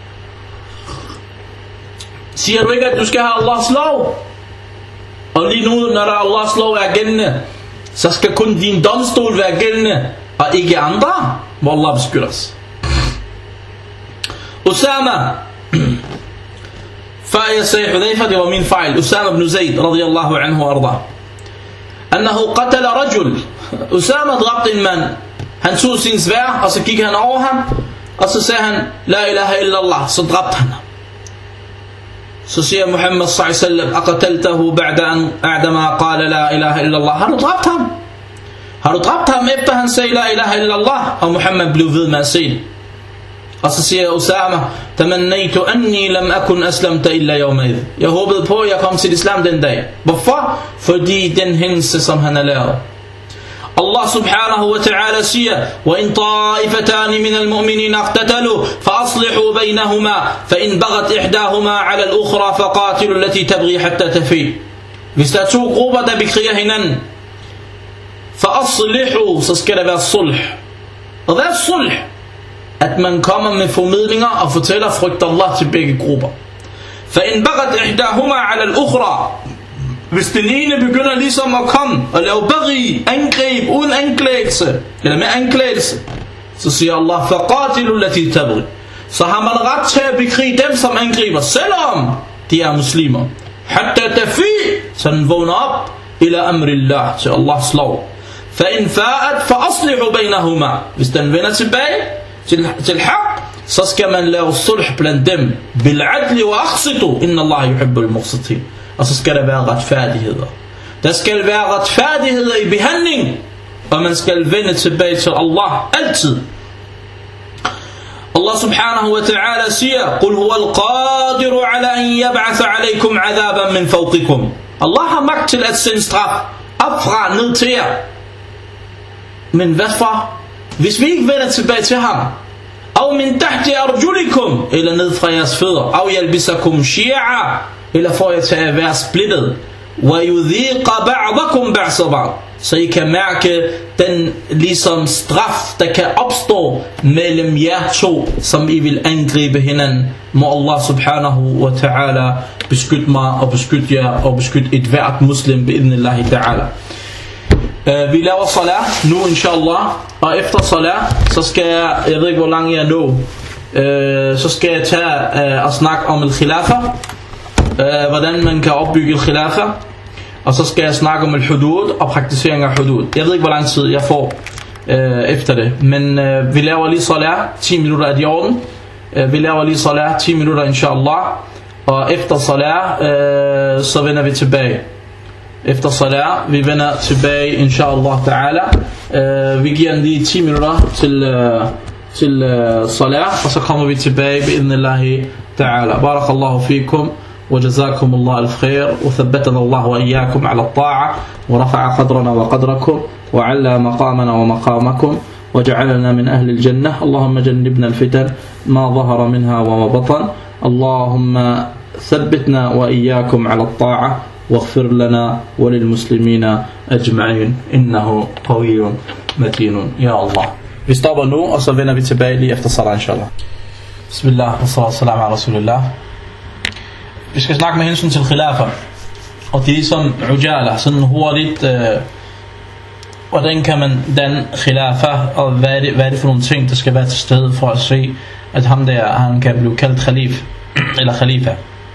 Siger du ikke, at du skal have Allahs lov? Og lige nu, når der Allahs lov er gældende, så skal kun din domstol være gældende, og ikke andre. Hvor Allah beskytter os. Usama. Før jeg sagde Hudayfa, det var min fejl. Usama ibn Zayd, radiyallahu anhu og arda. Annahu qatala rajul. Usama dræbte en mand. Han tog sin sværd, og så gik han over ham, og så sagde han, la ilaha illallah, så dræbte han ham. Så siger Muhammad sallallahu alaihi wasallam, aqataltahu ba'da ma qala la ilaha illallah. Har du dræbt ham? Har du dræbt ham efter han sagde la ilaha illallah? Og Muhammad blev ved med at se det. Og så siger Usama, tamannaytu anni lam akun aslamta illa yawmaid. Jeg håbede på, at jeg kom til islam den dag. Hvorfor? Fordi den hændelse, som han har lavet. Allah subhanahu wa ta'ala siger, وَإِن طَائِفَتَانِ مِنَ الْمُؤْمِنِينَ اقْتَتَلُوا فَأَصْلِحُوا بَيْنَهُمَا فَإِن بَغَتْ إِحْدَاهُمَا عَلَى الْأُخْرَى فَقَاتِلُوا الَّتِي تَبْغِي حَتَّى تَفِيء. Hvis der er 2 grupper, der bekriger hinanden, فَأَصْلِحُوا, så skal der være sulh. Og hvad er sulh? At man kommer med formidlinger og fortæller frygt Allah til begge grupper. فَإِن بَغَتْ إِحْدَاهُمَا عَلَى الْأُخْرَى. Hvis den ene begynder ligesom at komme og lave baghi, angreb uden anklagelse, eller med anklagelse, så siger Allah, فَقَاتِلُوا الَّتِي تَبْغِي. Så har man ret til at bekrige dem, som angriber, selvom de er muslimer. حَتَّى تَفِي, så den vågner op, إِلَى أَمْرِ اللَّهِ, til Allahs lov. فَإِنْ فَاءَتْ فَأَصْلِحُوا بَيْنَهُمَا. Hvis den vender tilbage til haq, så skal man lave sulh blandt dem. بِالْعَدْلِ وَأَقْسِطُوا إِنَّ اللَّهَ يُحِبُّ الْمُقْسِطِينَ. Og så skal der være retfærdigheder. Der skal være retfærdigheder i behandling, og man skal vende tilbage til Allah altid. Allah subhanahu wa ta'ala siger, قُلْ هُوَ الْقَادِرُ عَلَىٰ أَنْ يَبْعَثَ عَلَيْكُمْ عَذَابًا مِنْ فَوْقِكُمْ. Allah har magt til at sende straf opfra ned til jer. Men hvad for? Hvis vi ikke vender tilbage til ham, أَوْ مِنْ تَحْتِ أَرْجُلِكُمْ, eller ned fra jeres fødder, أَوْ يَلْبِسَكُمْ شِيَعًا, eller får jeg til at være splittet, وَيُذِيقَ بَعْضَكُمْ بَعْضَ بَعْض, så I kan mærke den ligesom straf, der kan opstå mellem jer 2, som I vil angribe hinanden. Må Allah subhanahu wa ta'ala beskytte mig og beskytte jer og beskytte et hvert muslim bi'idhnillahi ta'ala. Vi laver salat nu inshallah, og efter salat så skal jeg ved ikke hvor langt jeg nå, så skal jeg tage og snakke om al-khilafa, hvordan man kan opbygge al-khilafa, og så skal jeg snakke om al-hudud og praktisering af hudud. Jeg ved ikke hvor lang tid jeg får efter det, men vi laver lige salat, 10 minutter af de orden. Vi laver lige salat 10 minutter inshallah, og efter salat så vender vi tilbage. Efter salat, vi vender tilbage inshallah ta'ala. Vi giver lige 10 minutter til salat, og så kommer vi tilbage bi'idhnillahi ta'ala. Barakallahu fikum وجزاكم الله الخير وثبتنا الله وإياكم على الطاعة ورفع قدرنا وقدركم وعلى مقامنا ومقامكم وجعلنا من أهل الجنة. اللهم جنبنا الفتن ما ظهر منها وما بطن. اللهم ثبتنا وإياكم على الطاعة واغفر لنا وللمسلمين أجمعين إنه قوي متين يا الله. Vi stopper nu, og så vender vi tilbage lige efter salat inshallah. Bismillah, wassalatu wassalamu ala rasulillah. Vi skal snakke med hensyn til khilafa, og det er som ujala, sådan hurtigt, hvordan kan man danne khilafa, og hvad er det for nogle ting, der skal være til stede for at se, at ham der, han kan blive kaldt khalif, eller khalifa.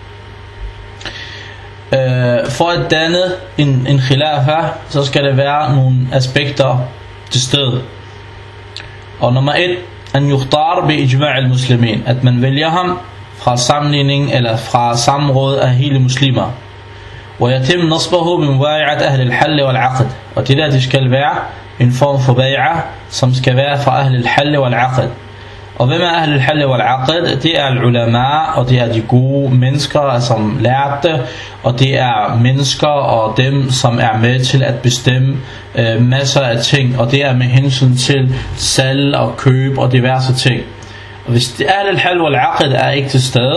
For at danne en khilafa, så skal der være nogle aspekter til stede. Og nummer 1, an yukhtar bi ijma' al-muslimin, at man vælger ham fra sammenligning eller fra samråd af hele muslimer. ويتم نصبه بمبايعة أهل الحل والعقد, og det der, det skal være en form for bai'a, som skal være fra أهل الحل والعقد. Og hvem er أهل الحل والعقد? Det er ulama, og det er de gode mennesker, som lærte, og det er mennesker og dem, som er med til at bestemme masser af ting, og det er med hensyn til salg og køb og diverse ting. Og hvis det er al-hal wal-aqd er ikke til stede,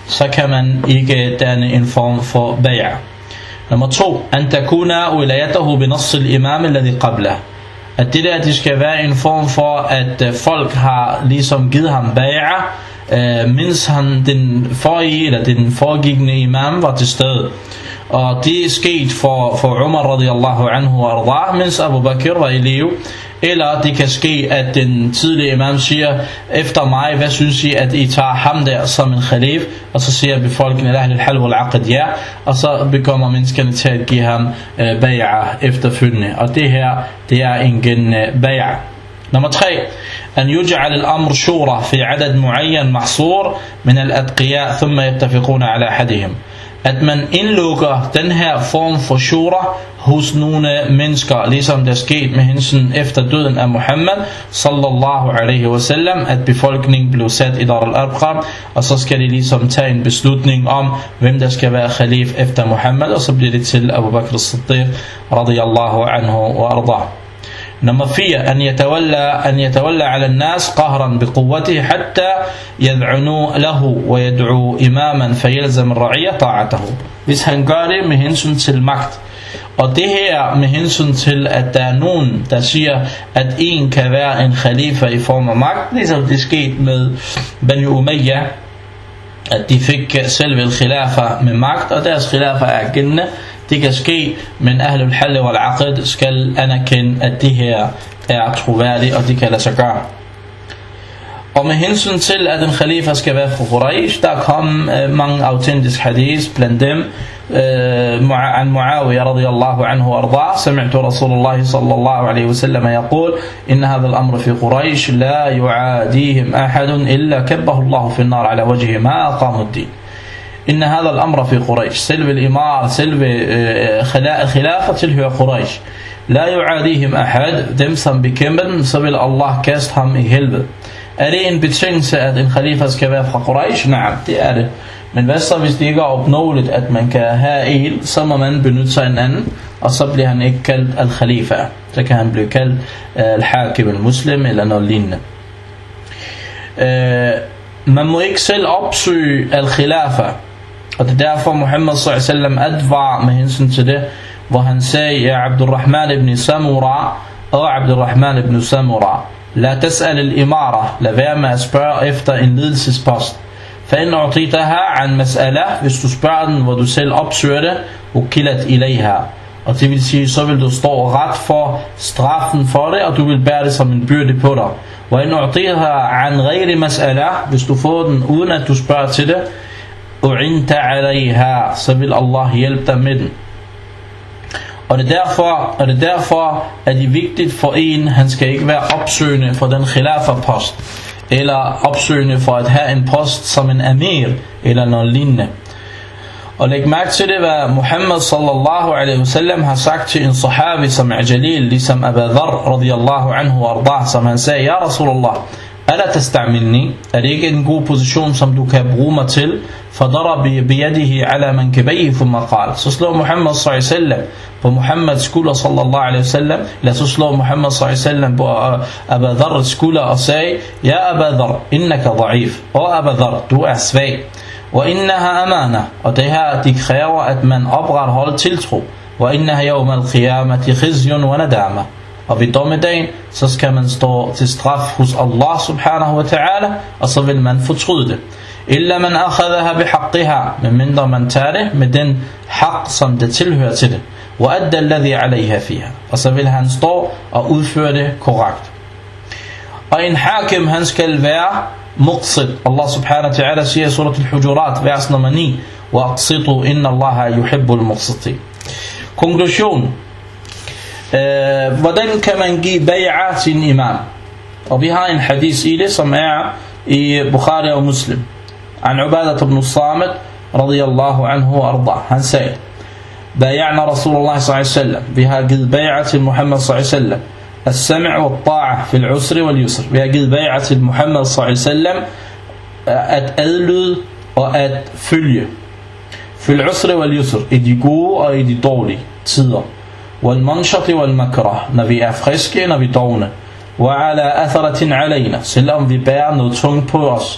så kan man ikke danne en form for bay'a. Nummer 2, an takuna wilayatahu binass al-imam alladhi qablah. At det der, det skal være en form for, at folk har ligesom givet ham bay'a, mens den forrige, eller den foregående imam var til stede. Og det er sket for Umar radiyallahu anhu og arda, mens Abu Bakr var i live. Eller det kan ske, at den tidlige imam siger, efter mig, hvad synes I, at I tager ham der som en khalif? Og så siger befolkningen, Ahl al-Hal wal-Aqd, ja. Og så bekommer menneskerne til at give ham bay'a efterfølgende. Og det her, det er ingen bay'a. Nummer 3, أن يجعل الأمر شورى في عدد معين محصور من الأتقياء ثم يتفقون على أحدهم. At man indlukker den her form for shura hos nogle mennesker, ligesom der skete med hensyn efter døden af Muhammad sallallahu alaihi wasallam, at befolkningen blev sat i Dar al-Arqam, og så skal de ligesom tage en beslutning om, hvem der skal være khalif efter Muhammad, og så bliver det til Abu Bakr as-Siddiq radiyallahu anhu wa arda. Nummer 4, أن يتولى على الناس قهرا بقوته حتى يذعنوا له ويدعوا إماما فيلزم الرعية طاعته. Hvis han gør det med hensyn til magt, og det her med hensyn til, at der er nogen, der siger, at en kan være en khalifa i form af magt, ligesom det skete med Bani Umayyah, at de fik selve khilafa med magt, og deres khilafa er gældende. Det kan ske, men Ahl al-Hal wal-Aqd skal anerkende, at det her er troværdigt, og det kan lade sig gøre. Og med hensyn til, at en khalifa skal være fra Quraysh, der kom mange autentiske hadith, blandt dem عن معاوية رضي الله عنه وأرضاه سمعت رسول الله صلى الله عليه وسلم يقول إن هذا الأمر في قريش لا يعاديهم أحد إلا كبه الله في النار على وجهه ما أقاموا الدين. إن هذا الأمر في قريش. سلب الإمارة سلب خلافة tilhører قريش. لا يعاديهم أحد. Dem som bekæmper dem, så vil Allah kaste ham i helvede. Er det en betingelse, at en khalifa skal være fra Quraysh? Nej, det er det. Men hvad så, hvis det ikke er opnåeligt, at man kan have en, så må man benytte sig af en anden, og så bliver han ikke kaldt al-khalifa. Så kan han blive kaldt al-hakim al-muslim eller noget lignende. Man må ikke selv opsøge al-khilafa, og det er derfor Muhammad sallallahu alaihi wasallam advarer med hensyn til det, hvor han sagde, ja Abdurrahman ibn Samura, og Abdurrahman ibn Samura, la tas'al al-imara, lad være med at spørge efter en ledelsespost. فإن أعطيتها عن مسألة, hvis du spørger den, hvor du selv opsøger det, وكلت إليها, og det vil sige, så vil du stå ret for straffen for det, og du vil bære det som en byrde på dig. وإن أعطيتها عن غير مسألة, hvis du får den uden at du spørger til det, أعنت عليها, så vil Allah hjælpe dig med den. Og det er derfor, at det er vigtigt for en, han skal ikke være opsøgende for den khilafa-post, eller opsøgende for at have en post som en amir, eller noget lignende. Og læg mærke til det, hvad Muhammad sallallahu alaihi wasallam har sagt til en sahabi som er jalil, ligesom Abu Dharr radiyallahu anhu og arda, som han sagde, ja Rasulullah, ala tastamilni, er det ikke en god position, som du kan bruge mig til? Fadarabi biyadihi ala mankibayhi thumma qal. Så slår Muhammad sallallahu alaihi wasallam på Muhammads skulder sallallahu alaihi wasallam, eller så slår Muhammad sallallahu alaihi wasallam på Abu Dharrs skulder og sagde, ja Abu Dharr, innaka da'if, og Abu Dharr, du er svag. Og innaha amana, og det her, de kræver, at man opretholder tiltro. Og innaha yawm al-qiyamati khizyun wa nadama. Og ved dommedagen, så skal man stå til straf hos Allah subhanahu wa ta'ala, og så vil man fortryde det. Illa man akhadaha bihaqqiha, medmindre man tager det med den haq, som det tilhører til det. Wa adda alladhi alayha fiha, og så vil han stå og udføre det korrekt. Og en hakim, han skal være muqsid. Allah subhanahu wa ta'ala siger i surat al-Hujurat, vers nummer 9, wa aqsitu inna Allaha yuhibbul muqsitin. Konklusion. Hvordan kan man give bay'a til en imam? Og vi har en hadith i det, som er i Bukhari og Muslim. An Ubadah ibn Samit radiyallahu anhu og arda. Han sagde, بايعنا رسول الله صلى الله عليه وسلم, vi har givet bay'a til Muhammad صلى الله عليه وسلم, السمع والطاعة في العسر واليسر. Vi har givet bay'a til Muhammad صلى الله عليه وسلم, at adlyde og at følge. في العسر واليسر, i de gode og i de dårlige tider. والمنشط والمكره, når vi er friske, når vi dovne. وعلى أثرة علينا, selvom vi bærer noget tungt på os.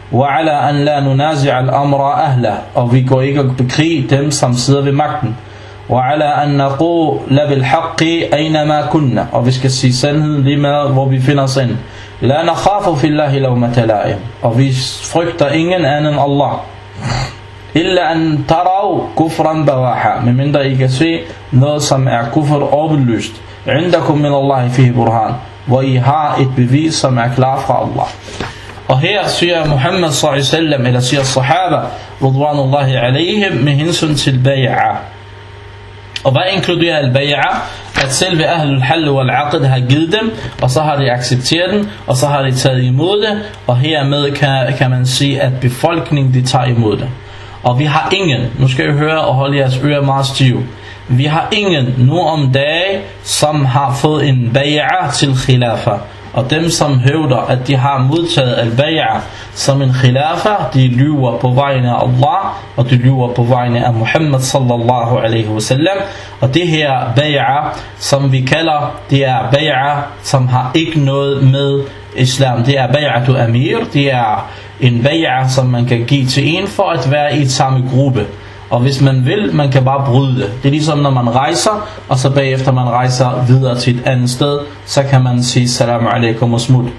وعلى أن لا ننازع الأمر أهله, og vi går ikke at bekrige dem, som sidder ved magten. وعلى أن نقول بالحق أينما كنا, og vi skal sige sandheden lige med, hvor vi finder os ind. لا نخاف في الله لومة لائم, og vi frygter ingen anden end Allah. إلا أن تروا كفرا بواحا, medmindre I kan se noget, som er kufr overbelyst. عندكم من الله فيه برهان, hvor I har et bevis, som er klar fra Allah. Og her siger Muhammad sallallahu alaihi wasallam, eller siger sahaba radwanullahi alaihim, med hensyn til bay'a. Og hvad inkluderer al-bay'a? At selve ahlul hal wal aqd har givet dem, og så har de accepteret den, og så har de taget imod det, og hermed kan man sige, at befolkningen de tager imod det. Og vi har ingen, nu skal I høre og holde jeres ører meget stive, vi har ingen nu om dagen, som har fået en bay'a til khilafa. Og dem som hævder, at de har modtaget al-bay'a som en khilafa, de lyver på vegne af Allah, og de lyver på vegne af Muhammad sallallahu alaihi wasallam. Og det her bay'a, som vi kalder, det er bay'a, som har ikke noget med islam. Det er bay'atu amir, det er en bay'a, som man kan give til en for at være i et samme gruppe. Og hvis man vil, man kan bare bryde det. Det er ligesom når man rejser, og så bagefter man rejser videre til et andet sted, så kan man sige salamu alaikum og smut.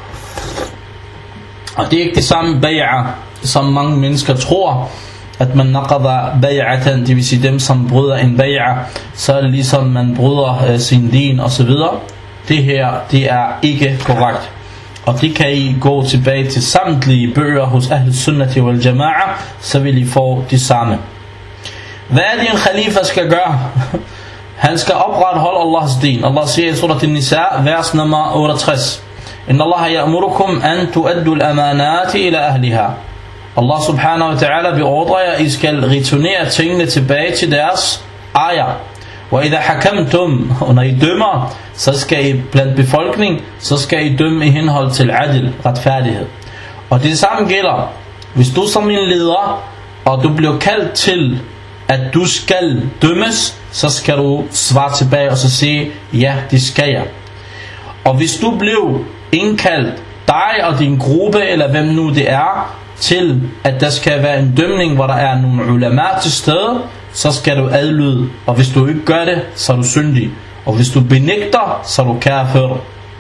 Og det er ikke det samme bay'a, som mange mennesker tror, at man naqada bay'atan, det vil sige dem som bryder en bay'a, så er det ligesom man bryder sin din og så videre. Det her, det er ikke korrekt. Og det kan I gå tilbage til samtlige bøger hos Ahl Sunnati wal Jama'a, så vil I få de samme. Hvad er det en khalifa skal gøre? Han skal opretholde Allahs din. Allah siger i surat An-Nisa, vers nummer 68. Inna Allah ya'murukum an tu'addu al-amanati ila ahliha. Allah subhanahu wa ta'ala beordrer jer, I skal returnere tingene tilbage til deres ejer. Og idha hakamtum, og når I dømmer, så skal I blandt befolkning, så skal I dømme i henhold til adil, retfærdighed. Og det samme gælder, hvis du som en leder, og du bliver kaldt til, at du skal dømmes, så skal du svare tilbage og så sige, ja, det skal jeg. Og hvis du blev indkaldt, dig og din gruppe, eller hvem nu det er, til at der skal være en dømning, hvor der er nogle ulama til stede, så skal du adlyde. Og hvis du ikke gør det, så er du syndig. Og hvis du benægter, så er du kafir.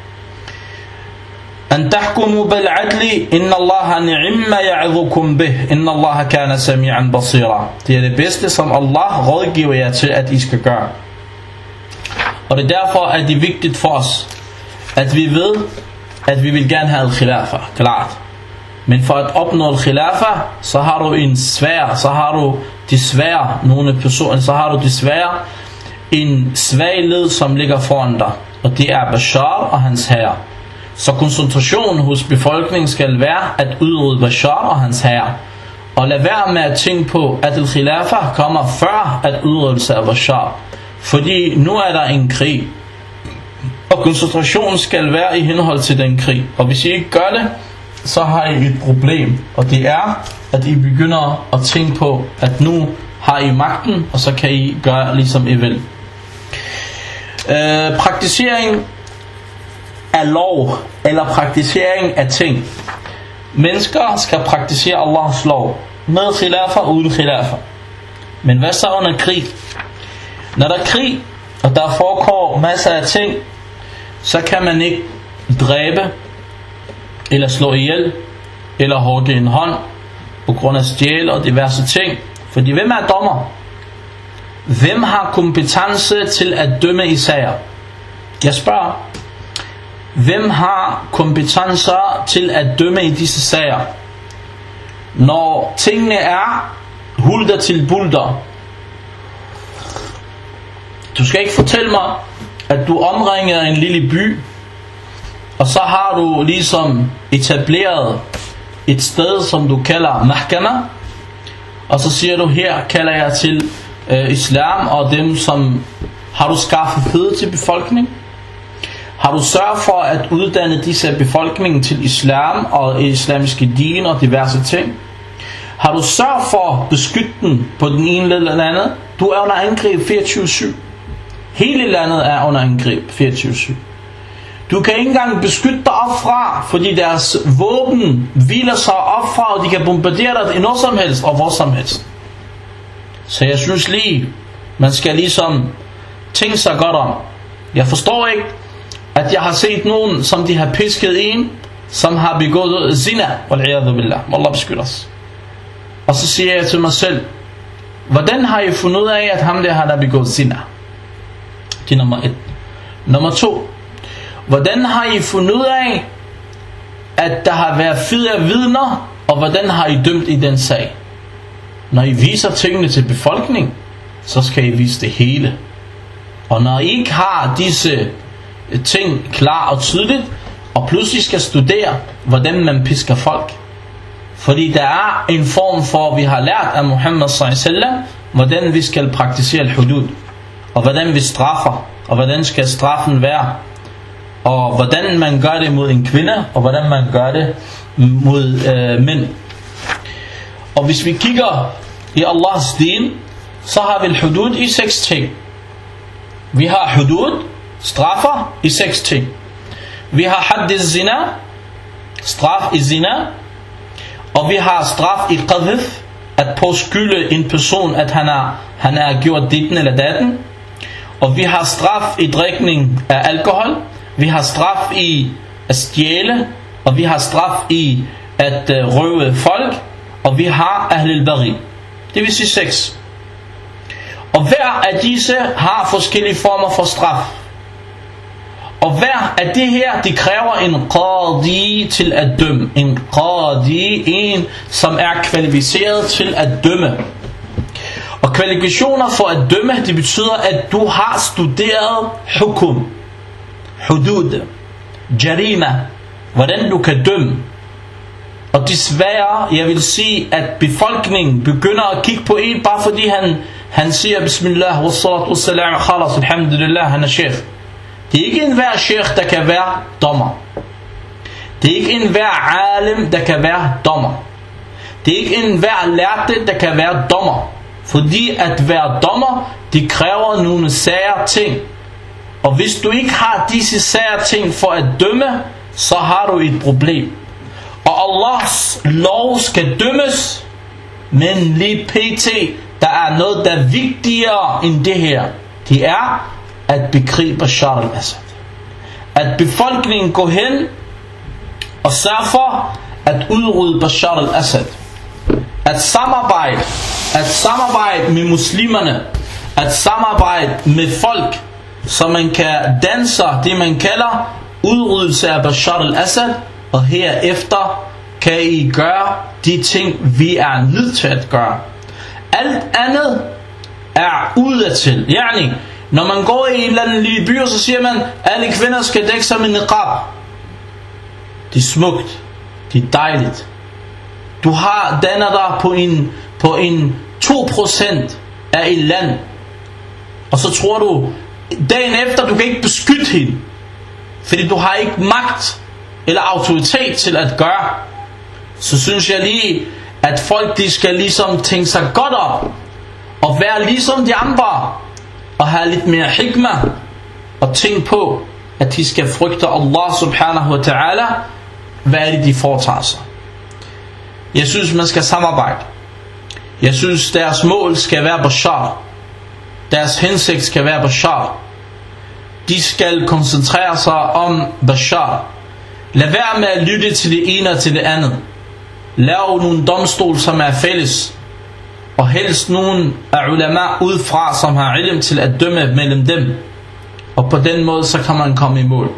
An tahkumu bil adli, inna Allaha ni'ma ya'idhukum bih, inna Allaha kana sami'an basira. Det er det bedste, som Allah rådgiver jer til, at I skal gøre. Og det er derfor, at det er vigtigt for os, at vi ved, at vi vil gerne have al-khilafa, klart. Men for at opnå al-khilafa, så har du en svær, så har du desværre nogle personer, så har du desværre en svag led, som ligger foran dig. Og det er Bashar og hans herre. Så koncentrationen hos befolkningen skal være at udrydde Bashar og hans herre. Og lad være med at tænke på, at al-khilafa kommer før at udryddelse af Bashar. Fordi nu er der en krig. Og koncentrationen skal være i henhold til den krig. Og hvis I ikke gør det, så har I et problem. Og det er, at I begynder at tænke på, at nu har I magten, og så kan I gøre ligesom I vil. Praktisering af lov, eller praktisering af ting. Mennesker skal praktisere Allahs lov, med khilafa og uden khilafa. Men hvad så under krig? Når der er krig, og der foregår masser af ting, så kan man ikke dræbe, eller slå ihjel, eller hugge en hånd, på grund af stjæle og diverse ting. Fordi hvem er dommer? Hvem har kompetence til at dømme i sager? Jeg spørger. Hvem har kompetencer til at dømme i disse sager? Når tingene er hulter til bulter. Du skal ikke fortælle mig, at du omringer en lille by, og så har du ligesom etableret et sted, som du kalder mahkama, og så siger du, her kalder jeg til islam og dem, som har du skaffet føde til befolkningen. Har du sørget for at uddanne disse befolkningen til islam og islamiske din og diverse ting? Har du sørget for at beskytte den på den ene eller den anden? Du er under angreb 24/7. Hele landet er under angreb 24/7. Du kan ikke engang beskytte dig op fra, fordi deres våben hviler sig op fra, og de kan bombardere dig i noget som helst og hvor som helst. Så jeg synes lige, man skal ligesom tænke sig godt om. Jeg forstår ikke, at jeg har set nogen, som de har pisket en, som har begået zina, wal'iyadhu billah, Allah beskytter os. Og så siger jeg til mig selv, hvordan har I fundet ud af, at ham der har begået zina? Det er nummer 1. Nummer 2. Hvordan har I fundet ud af, at der har været 4 vidner, og hvordan har I dømt i den sag? Når I viser tingene til befolkningen, så skal I vise det hele. Og når I ikke har disse ting klar og tydeligt, og pludselig skal studere, hvordan man pisker folk. Fordi der er en form for, vi har lært af Muhammad sallallahu, hvordan vi skal praktisere al-hudud, og hvordan vi straffer, og hvordan skal straffen være, og hvordan man gør det mod en kvinde, og hvordan man gør det mod mænd. Og hvis vi kigger i Allahs din, så har vi al-hudud i 6 ting. Vi har hudud, straffer i 6 ting. Vi har hadd zina, straf i zina, og vi har straf i qadhf, at påskylde en person, at han har gjort ditten eller datten. Og vi har straf i drikning af alkohol. Vi har straf i at stjæle, og vi har straf i at røve folk, og vi har ahlul baghi. Det vil sige 6. Og hver af disse har forskellige former for straf. Og hver af det her, de kræver en qadi til at dømme. En qadi, en som er kvalificeret til at dømme. Og kvalifikationer for at dømme, det betyder, at du har studeret hukum, hudud, jarima, hvordan du kan dømme. Og desværre, jeg vil sige, at befolkningen begynder at kigge på en, bare fordi han siger bismillah, wassalatu wassalam, khalas, alhamdulillah, han er sheikh. Det er ikke enhver sheikh, der kan være dommer. Det er ikke enhver alim, der kan være dommer. Det er ikke enhver lærte, der kan være dommer. Fordi at være dommer, det kræver nogle sære ting. Og hvis du ikke har disse sære ting for at dømme, så har du et problem. Og Allahs lov skal dømmes, men lige pt. Der er noget, der er vigtigere end det her. Det er at bekrige Bashar al-Assad. At befolkningen går hen og sørger for at udrydde Bashar al-Assad. At samarbejde med muslimerne, at samarbejde med folk, så man kan danse det man kalder udryddelse af Bashar al-Assad, og herefter kan I gøre de ting vi er nødt til at gøre. Alt andet er udadtil. Yani, når man går i en eller anden lille by, så siger man, alle kvinder skal dække sig med niqab. Det er smukt, det er dejligt. Du har dannet dig på en 2% af et land, og så tror du dagen efter du kan ikke beskytte hende, fordi du har ikke magt eller autoritet til at gøre. Så synes jeg lige at folk de skal ligesom tænke sig godt op og være ligesom de andre og have lidt mere hikma og tænke på at de skal frygte Allah subhanahu wa ta'ala. Hvad er det de foretager sig? Jeg synes man skal samarbejde. Jeg synes deres mål skal være Bashar. Deres hensigt skal være Bashar. De skal koncentrere sig om Bashar. Lad være med at lytte til det ene og til det andet. Lav nogle domstol som er fælles, og helst nogle af ulama udefra som har ilm til at dømme mellem dem. Og på den måde så kan man komme i mål.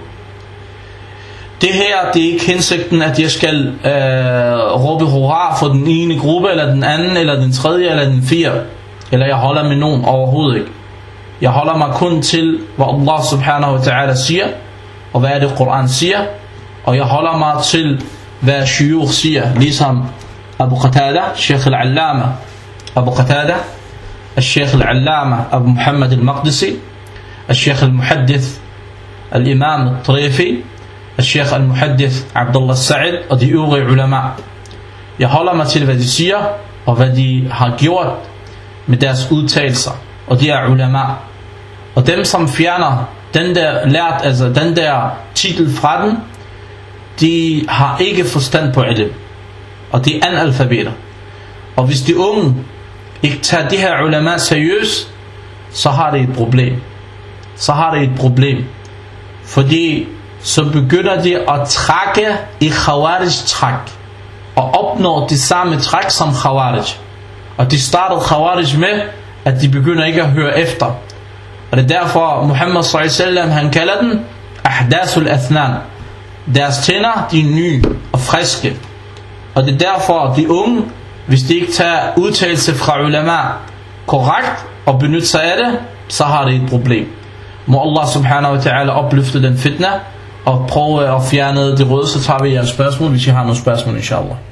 Det her, det er ikke hensigten at jeg skal råbe hurra for den ene gruppe eller den anden eller den tredje eller den fjerde, eller jeg holder med nogen overhovedet ikke. Jeg holder mig kun til hvad Allah subhanahu wa ta'ala siger, og hvad er det Koran siger, og jeg holder mig til hvad shuyukh siger, ligesom Abu Qatada, Sheikh al-Allama Abu Qatada, Sheikh al-Allama Abu Muhammad al-Maqdisi, Sheikh al-Muhaddith al-Imam al-Tarifi, Sheikh al-Muhaddith Abdullah Sa'id og de øvrige ulama. Jeg holder mig til hvad de siger og hvad de har gjort med deres udtalelser, og de er ulama. Og dem som fjerner den der lært, altså den der titel fra den, de har ikke forstand på ilm, og de er analfabeter. Og hvis de unge ikke tager de her ulama seriøst, så har det et problem. Fordi så begynder de at trække i Khawarij-træk, og opnår de samme træk som Khawarij. Og de startede Khawarij med, at de begynder ikke at høre efter. Og det er derfor Muhammad sallallahu alaihi wasallam, han kalder den Ahdasul Athnan. Deres tænder, de er nye og friske. Og det er derfor de unge, hvis de ikke tager udtalelse fra ulama korrekt og benytter sig af det, så har det et problem. Må Allah subhanahu wa ta'ala opløfte den fitna og prøve at fjerne det røde. Så tager vi jeres spørgsmål, hvis I har nogle spørgsmål, inshallah.